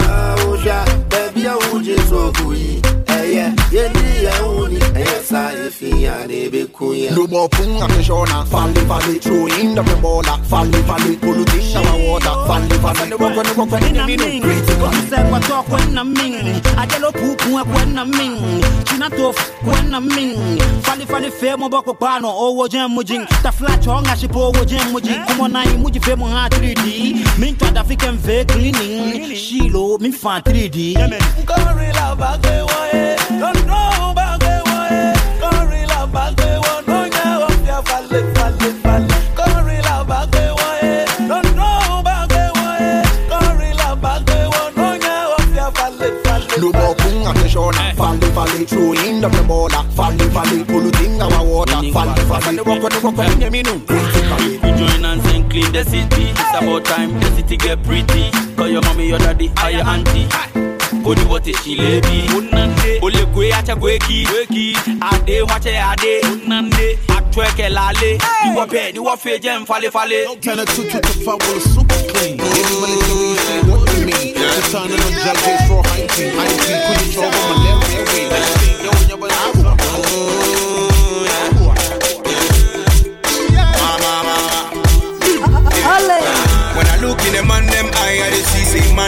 wow, baby, I will just so good. Hey, yeah, only. Yes, I feel I be queen. No more pung at the shona. Fall the valley, throw in the baller. Fall the valley, polluting our water. Fall the valley, the walk on the walk in the minu. You say what talk when I mean. I get up poop when I mean. China tough when I mean. Fall the valley, fair mobile pano. Oh, jam mujing. The flat chong, I ship over jam mujing. Come on, I muji fair mon three D. Mean to the African fair cleaning. Shilo, me fan three D. Gorilla back away. Don't know back away. Gorilla back away. No, yeah, of your fallet, fallet, fallet. Gorilla back away. Don't know back away. Gorilla back away. No, yeah, of your fallet, fallet. No more pung at the shona. Fall the valley, throw in the baller. Fall the valley, polluting our water. Fall the valley, the walk on the walk in the minu. We join and sing clean the city. It's about time the city get pretty. Call your mommy, your daddy, or your auntie. Odi wote shilebi unande ole kwe acha kweki kweki ade wache ade unande atweke lale ni wape ni wafe jem fale fale ten to two to five will super clean everybody doing it what you mean just turning on judges for hyping hyping couldn't show on my left way yo yo but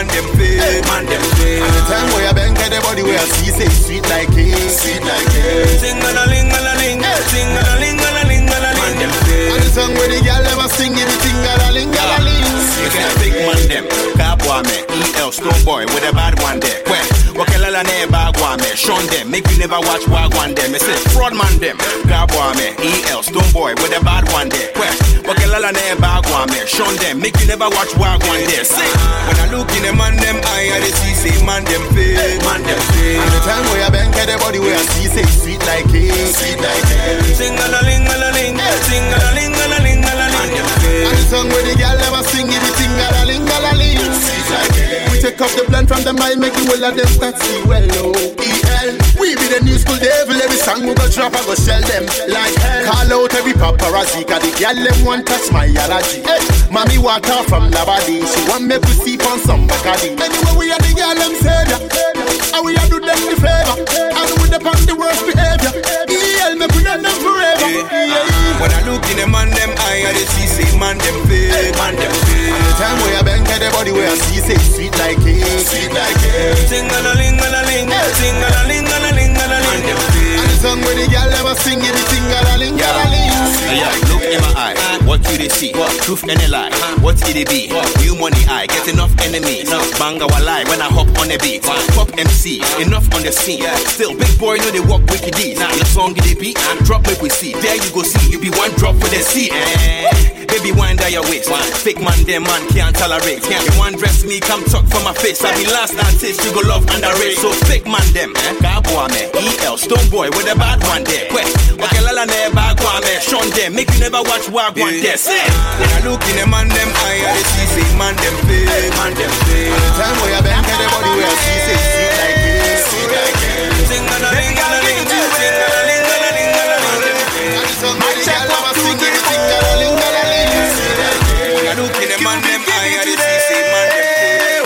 them fake, man them fake. And the time where you bang the body where I see say sweet like cake, sweet like cake. Sing a ling a ling, sing a ling a ling a ling, man them fake. And the song where the girl ever sing it, sing a ling a ling. You can't fake man them, Cowboy man, E L Stone Boy with a bad one there. Well, Wakelala ne bagwa me, Sean them, make you never watch Wagwan them. Me say fraud man them, Cowboy man, E L Stone Boy with a bad one there. Well, Wakelala ne bagwa me, Sean them, make you never watch Wagwan there. Say, when I look in the man them eye, I see say man them fake, man them fake. And the time where you bang the body where I see say sweet like cake, sweet like cake. Sing a la ling a la ling, sing a la ling a la ling a la ling. And the song where the girl never sing it, sing a la ling a la ling. Sweet like cake. We take off the blend from the mind, make you all of them start see well low. E L, we be the new school devil. Every song we go drop, I go sell them like hell. Call out every paparazzi, cause the girl them want touch my allergy. Hey, mommy walk out from the body, she want me to see on some Bacardi. Anyway, we are the girl them savior, and we are do them the favor, and we depend the worst behavior. E L, me put them forever. Yeah. Yeah. When I look in the man them eye, I see say man them fake, man them fake. And the time where you bang the body where I see say sweet like cake, sweet like cake. Sing a la ling a la ling, sing a la ling a la ling a la ling. And the song where the girl never sing it, sing a la ling a la ling. Yeah, look in my eye, what you they see? Truth and a lie, what it they be? New money I get enough enemies. Bang our lie when I hop on the beat. Pop M C, enough on the scene. Still big boy know they walk wicked D's. Your song they beat, drop make we see. There you go see, you be one drop for the sea. Eh. Baby wind down your waist. Fake man, them man can't tolerate. Can't you one dress me, come talk for my face. I be last artist, you go love underrate. So fake man them, Cowboy man, E L Stone Boy with a bad one there. Okay, lala ne bagwa me, Sean them, make you never watch Wagwan there. Say, when I look in the man them eye, I see say man them fake, man them fake. And the time where you bang the body where I see say sweet like cake, sweet like cake. Sing a la ling a la ling, sing a la ling a la ling a la ling. And the song where the girl never sing it, sing a la ling a la ling. When I look in the man them eye, I see say man them fake.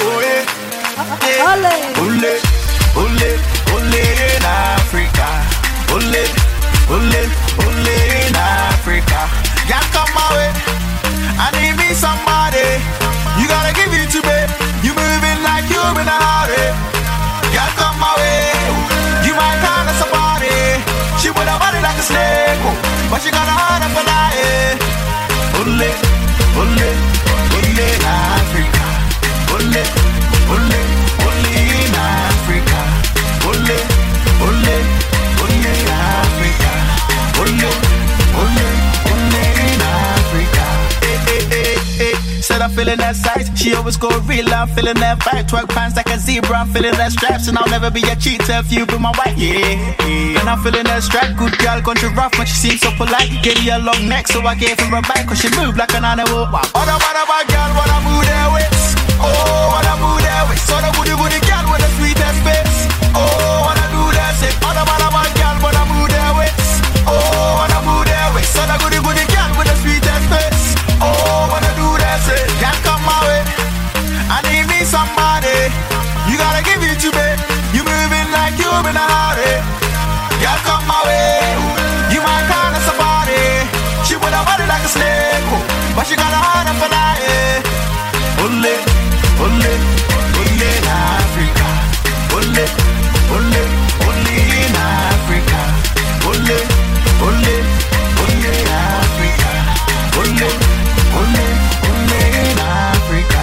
Ole, ole, ole, ole in Africa. Ole, ole, ole in Africa. Yeah, come my way. I need me somebody. You gotta give it to me. You moving like you in a hurry. Yeah, come my way. You might call us a party. She with a body like a snake, but she got a heart of a lion. Ole, ole, ole in Africa. Ole, ole, ole in Africa. Ole, ole, ole in Africa. Ole, ole, ole in Africa. Hey, hey, hey, hey. Said I'm feeling that size. She always go real. I'm feeling that vibe. Twerk pants like a zebra. I'm feeling that straps, and I'll never be a cheater if you be my wife. Yeah, yeah. And I'm feeling that strap. Good girl, country rough, but she seems so polite. Gave me a long neck, so I gave her a bite. Cause she moved like an animal. Wow. What about my girl? What I move there with? Oh, what I move there with? So the goody goody girl with the sweetest face. Oh, what I do that say? What about my girl? What I move there with? Oh, what I move there with? So the goody goody girl with the sweetest face. Oh, what I do that say? Can't come my way. I need me somebody. You gotta give it to me. You moving like you in a hurry. Can't come my way. You might call us a party. She with a body like a snake, but she got a heart of a lion. Ole, ole, ole in Africa. Ole, ole, ole in Africa. Ole, ole, ole in Africa. Ole, ole, ole in Africa.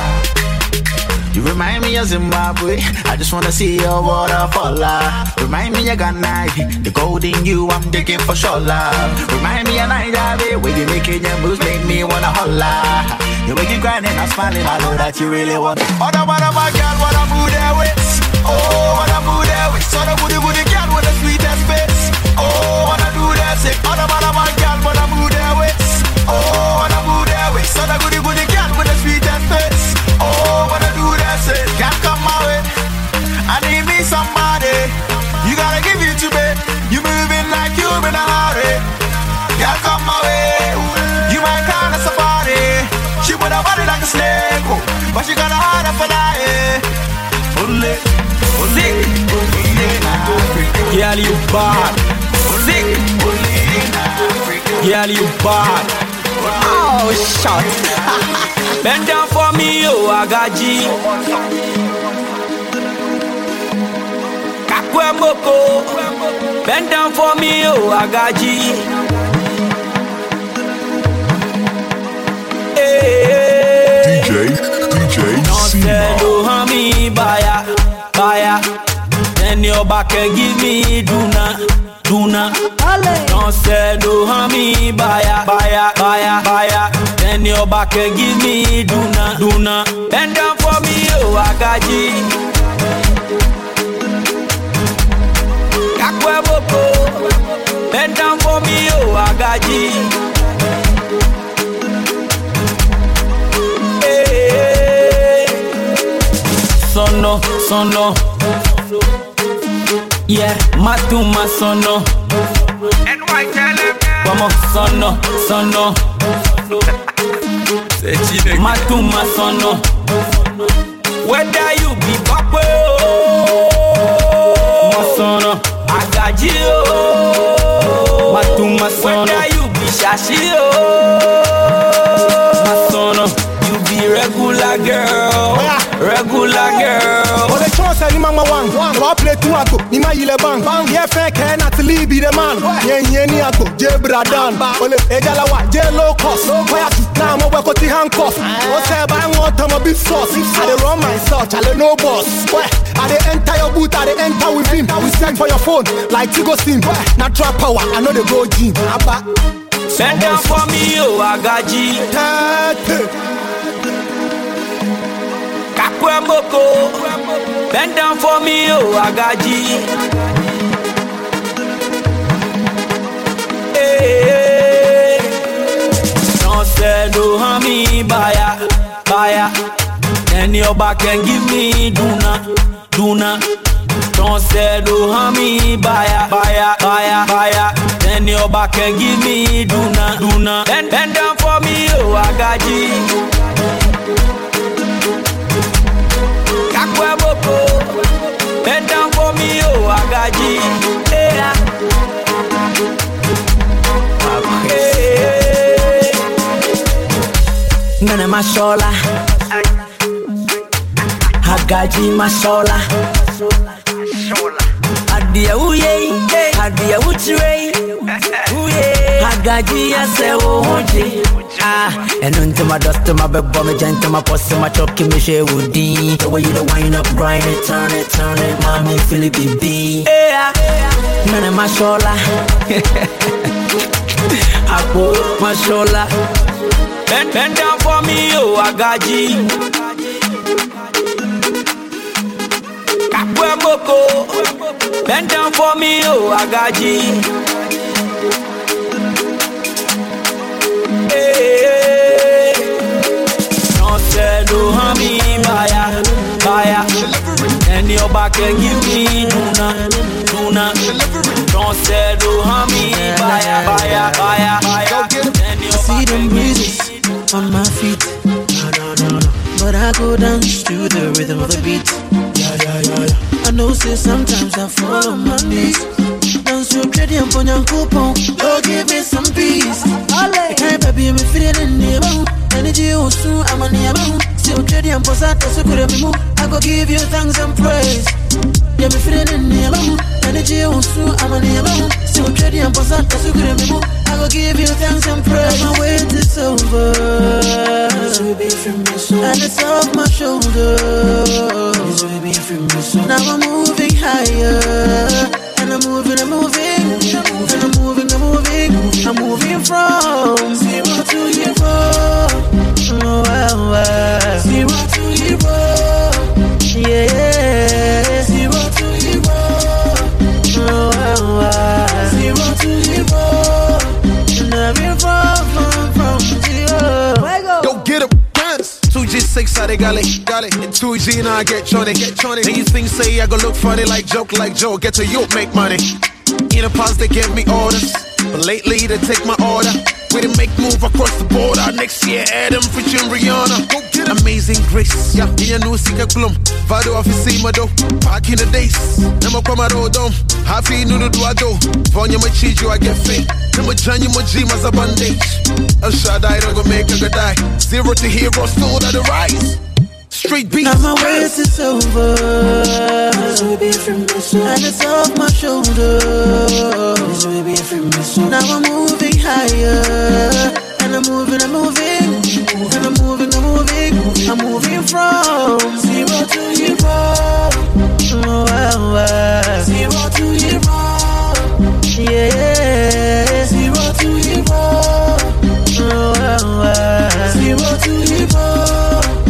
You remind me of Zimbabwe. I just wanna see your waterfall. Remind me of Ghana. The gold in you, I'm digging for sure. Remind me of Nigeria. Where you making your moves make me wanna holla. The way you grinding, I'm smiling. I know that you really want it. What about my girl? What I move there with? Oh, what I move there with? So the goody goody girl with the sweetest face. Oh, what I do that say? What about my girl? What I move there with? Oh, what I move there with? So the goody goody girl with the sweetest face. Oh, what I do that say? Can't come my way. I need me somebody. You gotta give it to me. You moving like you in a hurry. Can't come my way. You might call us a party. She with a body like a snake, but she got a heart of a lion. Ole, ole, ole in Africa. Girl, you bad. Ole, ole in Africa. Girl, you bad. Oh, shot. Bend down for me, oh, Agaji. Kakwemoko. Bend down for me, oh, Agaji. Hey, D J, D J, no say no hami baya, baya. Then your back and give me duna, duna. No say no hami baya, baya, baya, baya. Then your back and give me duna, duna. Bend down for me, oh, Agaji. Kakwemoko. Bend down for me, oh, Agaji. Hey, sono, sono. Yeah, matuma sono. Como sono, sono. Matuma sono. Whether you be papo, masono, Agaji oh. Matuma sono. Whether you be shashi oh, masono. You be regular girl, regular girl. Oh, the choice any mama one, one play two ago. Ni ma yile bang, yeah fan can not leave be the man. Yeah yeah ni ago, je bradan. Ole ejala wa, je low cost. Where to now mo work with handcuff. Oh say I want to be sauce. I dey run my search, I dey no boss. Where I dey enter your boot, I dey enter with him. We send for your phone like Tigo Sim. Natural power, I know they go gym. Abba. Bend down for me, oh Agaji. Kakwemoko. Bend down for me, oh Agaji. Hey, don't say no hami baya, baya. Then your back and give me duna, duna. Don't say no hami baya, baya, baya, baya. Then your back and give me duna, duna. Bend, bend down for me, oh Agaji. Kakwemoko. Bend down for me, oh Agaji. Yeah. Hey. Nana mashola, Agaji mashola. Adia uye, adia uchre, uye. Agaji ase oje. Ah, and until my dust to my bed, bomb gentle, my posse, my choky, me share would D. The way you the wind up, grind it, turn it, turn it, mommy, feel it, baby. Yeah, nana mashola. Apo mashola. Bend, bend down for me, oh Agaji. Kakwemoko. Bend down for me, oh Agaji. Hey, don't say no hami baya, baya. And your back and give me duna, duna. Don't say no hami baya, baya, baya, baya. See them breezes on my feet, but I go dance to the rhythm of the beat. I know say sometimes I fall on my knees. Dance your pretty and pon your coupon. Oh, give me some peace. I can't baby me feel it in the mood. Energy on soon, I'm on the mood. Still pretty and post out so could be move. I go give you thanks and praise. Yeah, me feel it in the mood. Energy on soon, I'm on the mood. Still pretty and post out so could be move. I go give you thanks and praise. My wait is over. And it's off my shoulder. Now I'm moving higher. And I'm moving, I'm moving. And I'm moving, I'm moving. I'm moving from zero to hero. Oh, wow, wow. Zero to hero. Yeah. Zero to hero. Oh, wow, wow. Zero to hero. And I'm from, from, from zero. Go get him. two G six out of galley, galley. And two G now I get chonny, get chonny. And you think say I go look funny like joke like Joe. Get to you, make money. In the past they give me orders, but lately they take my order. We didn't make move across the border. next year, Adam featuring Rihanna. Amazing Grace, yeah, me and no secret plum. Vado office, my do. Back in the days, never come out of them. Happy no do I do. For you, my cheat you, I get fake. Never join you, my dream as a bandage. A shot I don't go make a good die. Zero to hero, still at the rise. Straight beat. Now my waist is over. This will be from me soon. And it's off my shoulder. This will be from me soon. Now I'm moving higher. And I'm moving, I'm moving. And I'm moving, I'm moving. I'm moving from zero to hero. Oh, wow, wow. Zero to hero. Yeah. Zero to hero. Oh, wow, wow. Zero to hero.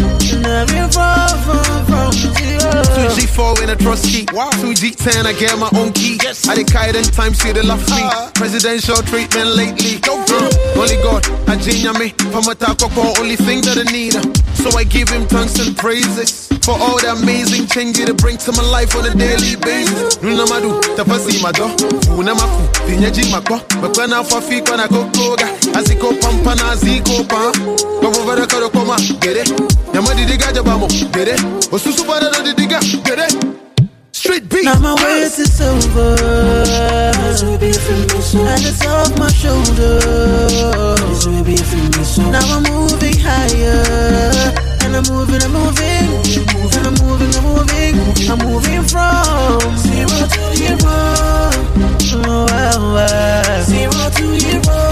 two G four in a trust key. Wow. two G ten, I get my own key. Yes. I did kite in time, see the love me. Uh, Presidential treatment lately. Go, uh, only God, I genius me. For my taco, only thing that I need. So I give him thanks and praises for all the amazing changes to bring to my life on a daily basis. Nuna madu, tapasi mado. Una maku, tinyaji mako. But when I for feet, when I go koga. Aziko pampana, ziko pa. Go over the karokoma, get it. Yamadi diga jabamo, get it. Osusu para the diga, get it. Street beat. Now my waist is over. This will be from me soon. And it's off my shoulder. This will be from me soon. Now I'm moving higher. And I'm moving, I'm moving. And I'm moving, I'm moving. I'm moving from zero to hero. Oh, wow, wow. Zero to hero.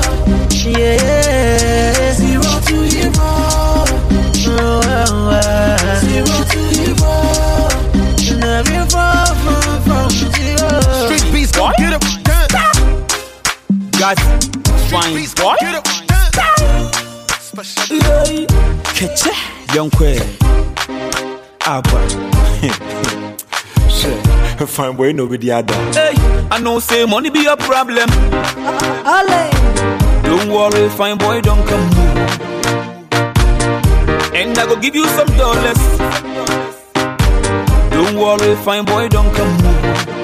Yeah. Zero to hero. Oh, wow, wow. Zero to hero. Street beats, go get up, God, fine boy. Catch it, young queer. Abba. Shit, fine boy, nobody other. Hey, I know say money be a problem. Ole. Don't worry, fine boy, don't come move. And I go give you some dollars. Don't worry, fine boy, don't come move.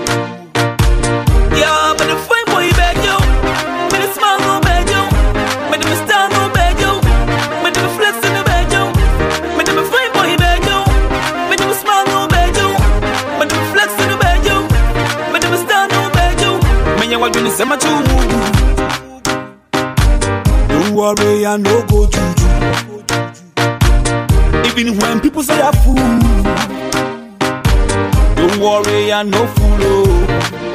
Yeah, but the fine boy beg you. But the smile no beg you. But the star no beg you. But the flex in the beg you. But the fine boy beg you. But the smile no beg you. But the flex in the beg you. But the star no beg you. Man, you want to say my two. Don't worry, I no go juju. Even when people say I'm fool. Don't worry, I no fool. Oh.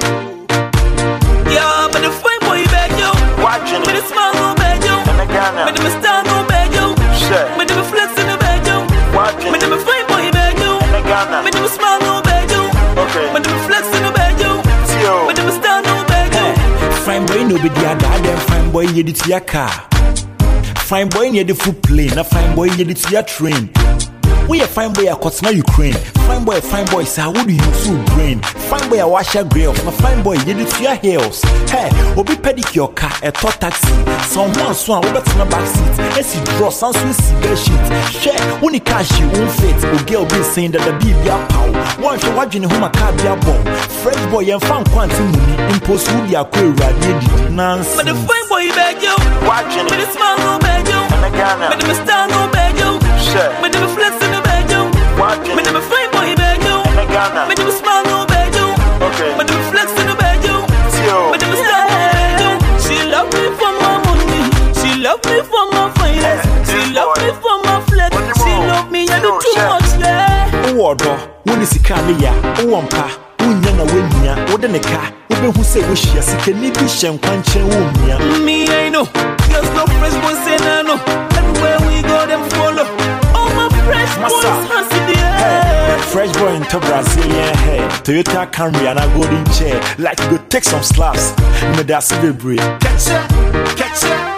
Yeah, but the fine boy beg you. Watching but the smile no beg you. But the star no beg you. But the flex in the beg you. But the fine boy beg you. But the smile no beg you. But the flex in the beg you. But the star no beg you. Fine boy no be the other. Fine boy you to your car. Fine boy you the food plane. A fine boy you to your train. We a fine boy a Kotsina Ukraine. Fine boy, fine boy, say how do you so brain? Fine boy a wash your grill. My fine boy, you did your heels. Hey, obi pedicure car, a top taxi. Someone swan over to my back seat. As you draw some sweet cigar sheet. Share, when you cash you won't fit. O girl be saying that the baby are pow. One for watching whom a car be a bomb. Fresh boy and found quantum money. Impose would be a queer radiated nonsense. But the fine boy beg you. Watching but the smile no beg you. But the star no beg you. But the flex in the beg you. But the fine boy beg you. But the smile no beg you. But the flex in the beg you. But the star no beg you. She love me for my money. She love me for my finance. She love me for my flex. She love me I do too much yeah. Owodo, when is Ikamiya, Owampa, Unyana Winya, Odeneka, even who say wish ya sick and maybe shem quanche umia. Me I know, there's no fresh boys say no no. Everywhere we go them follow. All my fresh boys fancy the air. Fresh boy into Brazilian hair. Toyota Camry and a golden chair. Like you go take some slaps. Me da celebrate. Catch ya, catch ya.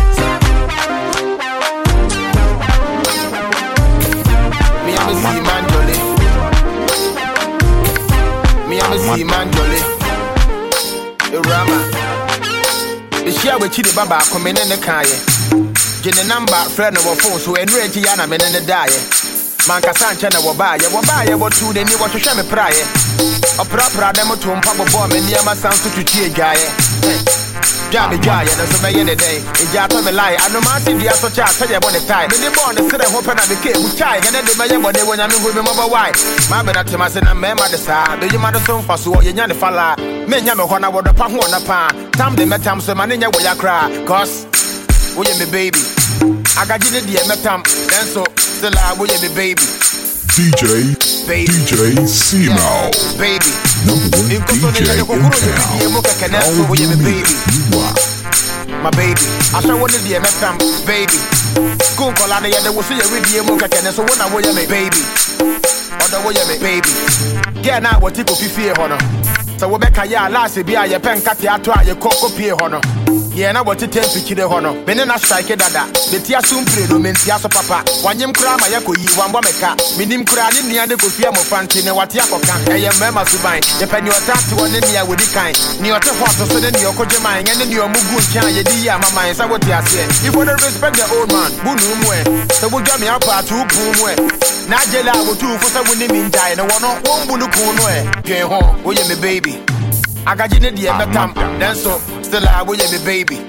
Me I'm a see man jolly. Me I'm a see man jolly. The Rama. The share with Chidi Baba coming in the car. Get the number friend of our phone so and ready Yana men in the die. Manka Sancha na wabaye, wabaye what two then you want to show me prayer. A proper demo to Papa Bomb and Yama sounds to cheer guy. Jabby Jay, and as a may any day. In Jata the lie, and no matter the answer, tell you about the time. Many born the city hope and I became with Chai, and then the Mayan body when I'm going to remember why. My better to my son and my mother, sir. Do you matter so fast? So you're not a fella. Men Yama Hona would the Pahu on the pan. Tam the metam so mania will ya cry. Cause, will you be baby? I got you the metam, then so still I will you be baby. D J, baby. D J Simo, yeah. Baby. Number one D J in town. All you need, you are. My baby, I shall want to be a metam, baby. School Colana, there was a radio mocha, so when I will you baby. Or the way you baby. Get now what you could fear honor. So Rebecca, ya last be a pen cat ya try your cocoa peer honor. Yeah, now what you tell to kill honor. Benena strike dada. The tia soon play romance yaso papa. One yam crama yako yi one bomeka. Minim crani near the Kofia Mofantine, what yako can. I am Mamma Subine. The pen you attack to one near with the kind. Near to what so then your Kojamine and then your Mugu can ye dear mamma is what you are saying. You want to respect the old man, Bunumwe. So we'll get me up at two boomwe. Najela will do for some winning in die. No one won't Bunukunwe. Get home, will you me baby? I got you in the end of time, then so still I will you be baby.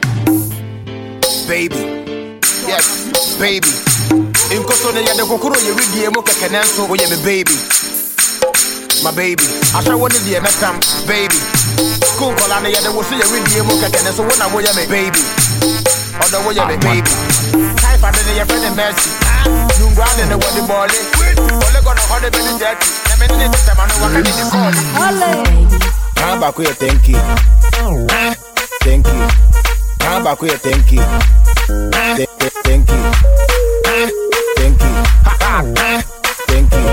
Baby, yes, baby. In Kosone, the Kokoro, you read the Emoka Cananso, will you be baby? My baby, I shall want the end of time, baby. School Colana, there was a read the Emoka Cananso, when I will you be baby. Or the way you be baby. Type out in your friend and mercy. You go out in the water ball. Only gonna hold the belly dirty. I mean, it's the man who can be called. How about queer, thank you. Thank you. How about queer, thank you. Thank you. Thank you. Thank you. Thank you.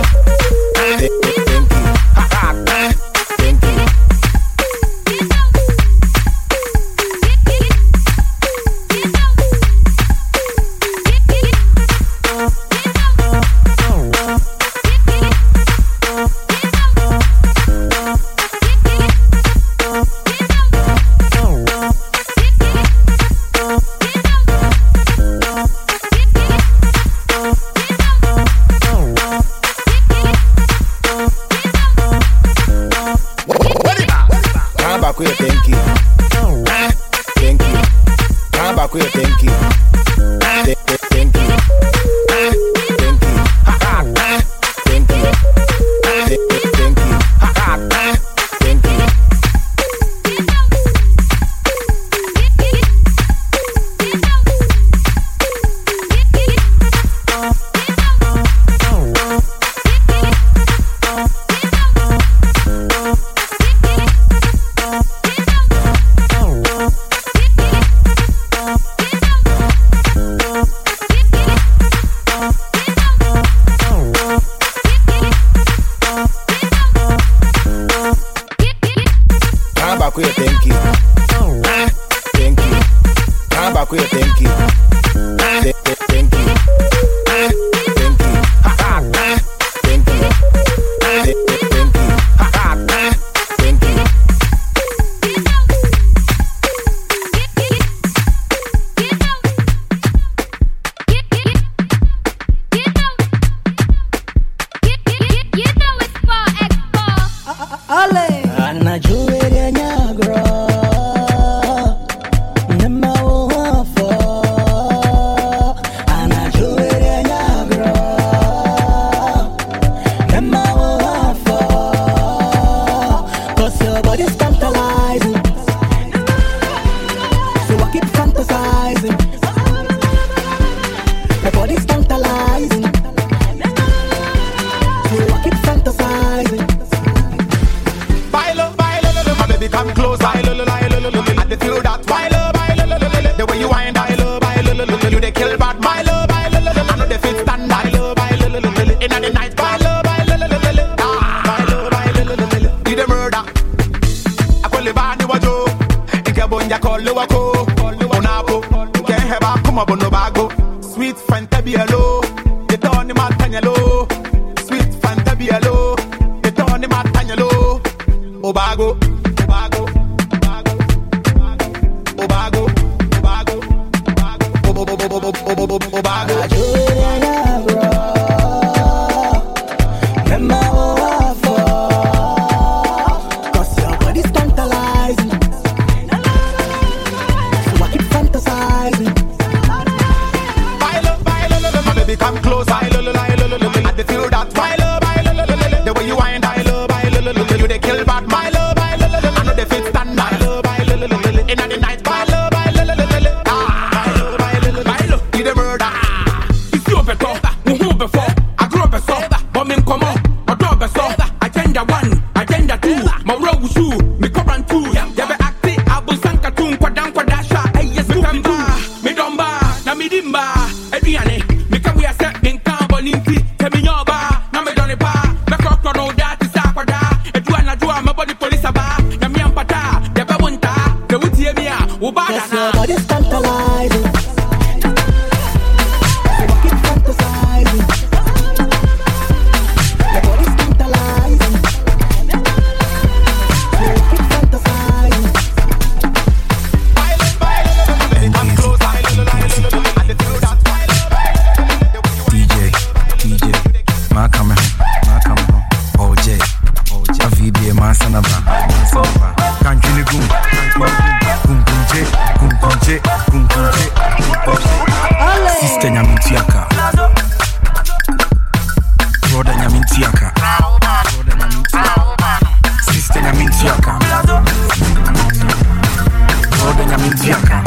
Thank you. Jimba, Ediane, make a we are set in Camboninti, Teminyoba, Namedonipa, Macro, no, that is Aquada, Eduana Dua, my body police aba, Yamian Pata, the Babunta, the Wutiemia, Ubada. Yes, your body's tantalizing. Sister Nyamintiaka, brother Nyamintiaka, sister Nyamintiaka, brother Nyamintiaka.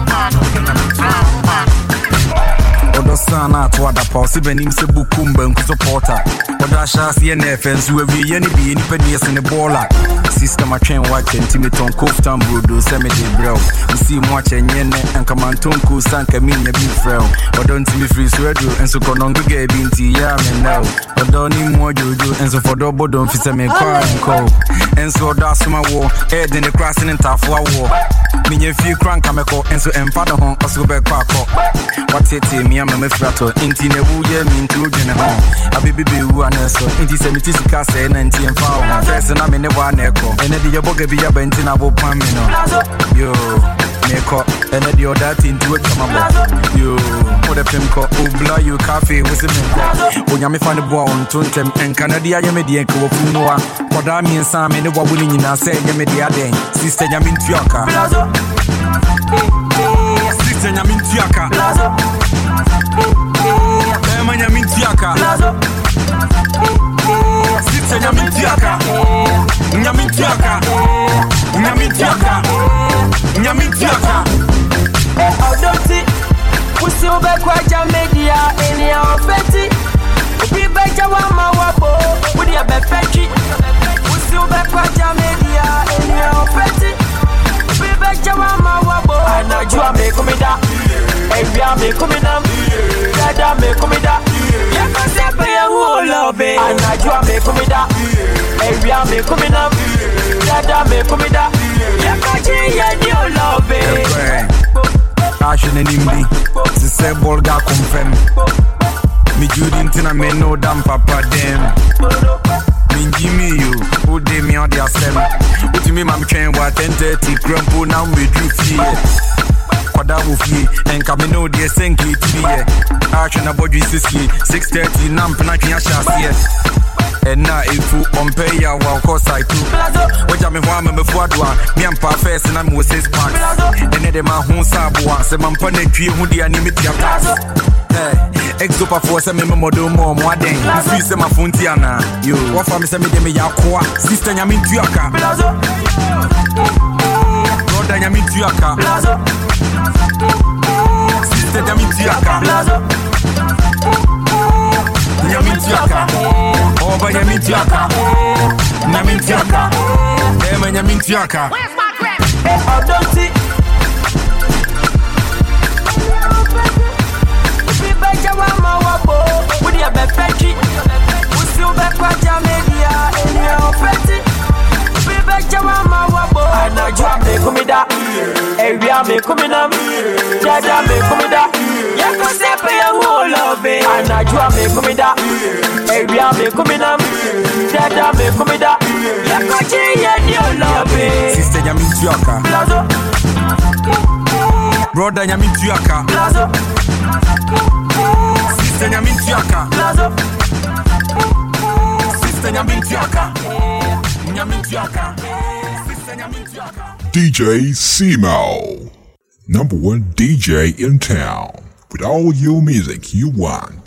Odo sana atwada pause benim se bukumba nkuzo porta. Odo ashasi ye nefens we we ye ni bi ni penies ne baller. Sister ma twen watch ntimiton koftan brodo se me de bro. Usi mo ache nyene anka manton ku sanka minya bi frel. Odo ntimi free swedo enso konongo ge bi nti ya me now. Odo ni mo jojo enso fodo bodo mfise me kwa nko. Enso odo asuma wo e de ne crossing ntafo wo. Minye fi kranka meko enso empado hon oso be kwa ko. Watete mi ama me frato inti ne wu ye mi ntu dwene ho. Abibi be wu aneso inti se miti sika se na nti emfa ho. First na me ne wa na eko. Ene de yoboga bi ya benti na bo pam me no. Yo neko ene de oda tin tu chama bo. Yo mo de pem ko ubla you cafe with me ko. Onya me fa ne bo on tontem en Canada ya me de enko wo funwa. Koda mi nsa me ne wo bu ni nyina se ye me de aden. Sister Nyamintiaka. Sister Nyamintiaka. Emma Nyamintiaka. Sister Nyamintiaka. Nyamintiaka. Nyamintiaka. Nyamintiaka. Odoti, pusi ubekwa jamedia eni ya ofeti. Ubi beja wa mawabo, udi ya befechi. Pusi ubekwa jamedia eni ya ofeti. Ubi beja wa mawabo, anajua me kumida. Ebia me kumida. Dada me kumida. Yako sepe ya uo love. Anajua me kumida. Ebia me kumida. Dada me kumida. Yako jiye ni o love. Ashen and Imbi, the same ball got confirmed. Me Judy Tina me no damn papa dem. Me Jimmy you, who de me on the assembly. What you mean, I'm train what ten thirty grumpo now we do here. Kwada wufi, and Camino de Senki T V. Ashen a body sixty, six thirty, Namp Nakia Shas. And now if you on pay ya while cause I too. What I'm a woman before me and pa first and I'm with six packs. And then my home sabwa, some man pone tree who the anonymity of tax. Hey, exopa for some modo more more than you free some funtiana. You what for me some me ya kwa sister Nyamintiaka. Brother Nyamintiaka. Sister Nyamintiaka. Nyamintiaka. Oba Nyamintiaka. Nyamintiaka. Emma Nyamintiaka. Where's my grip? Odoti. Ubi beja wa mawabo, udi ya befechi. Usi ubekwa jamedia eni ya ofeti. Ubi beja wa mawabo, anajua me kumida. Ebia me kumida. Dada me kumida. Yako sepe ya uo love. Anajua me kumida. Ebia me kumida. Dada me kumida. Yako jiye ni o love. Sister Nyamintiaka. Brother Nyamintiaka. Sister Nyamintiaka. Sister Nyamintiaka. Nyamintiaka. Sister Nyamintiaka. D J C-Mo, number one D J in town, with all your music you want.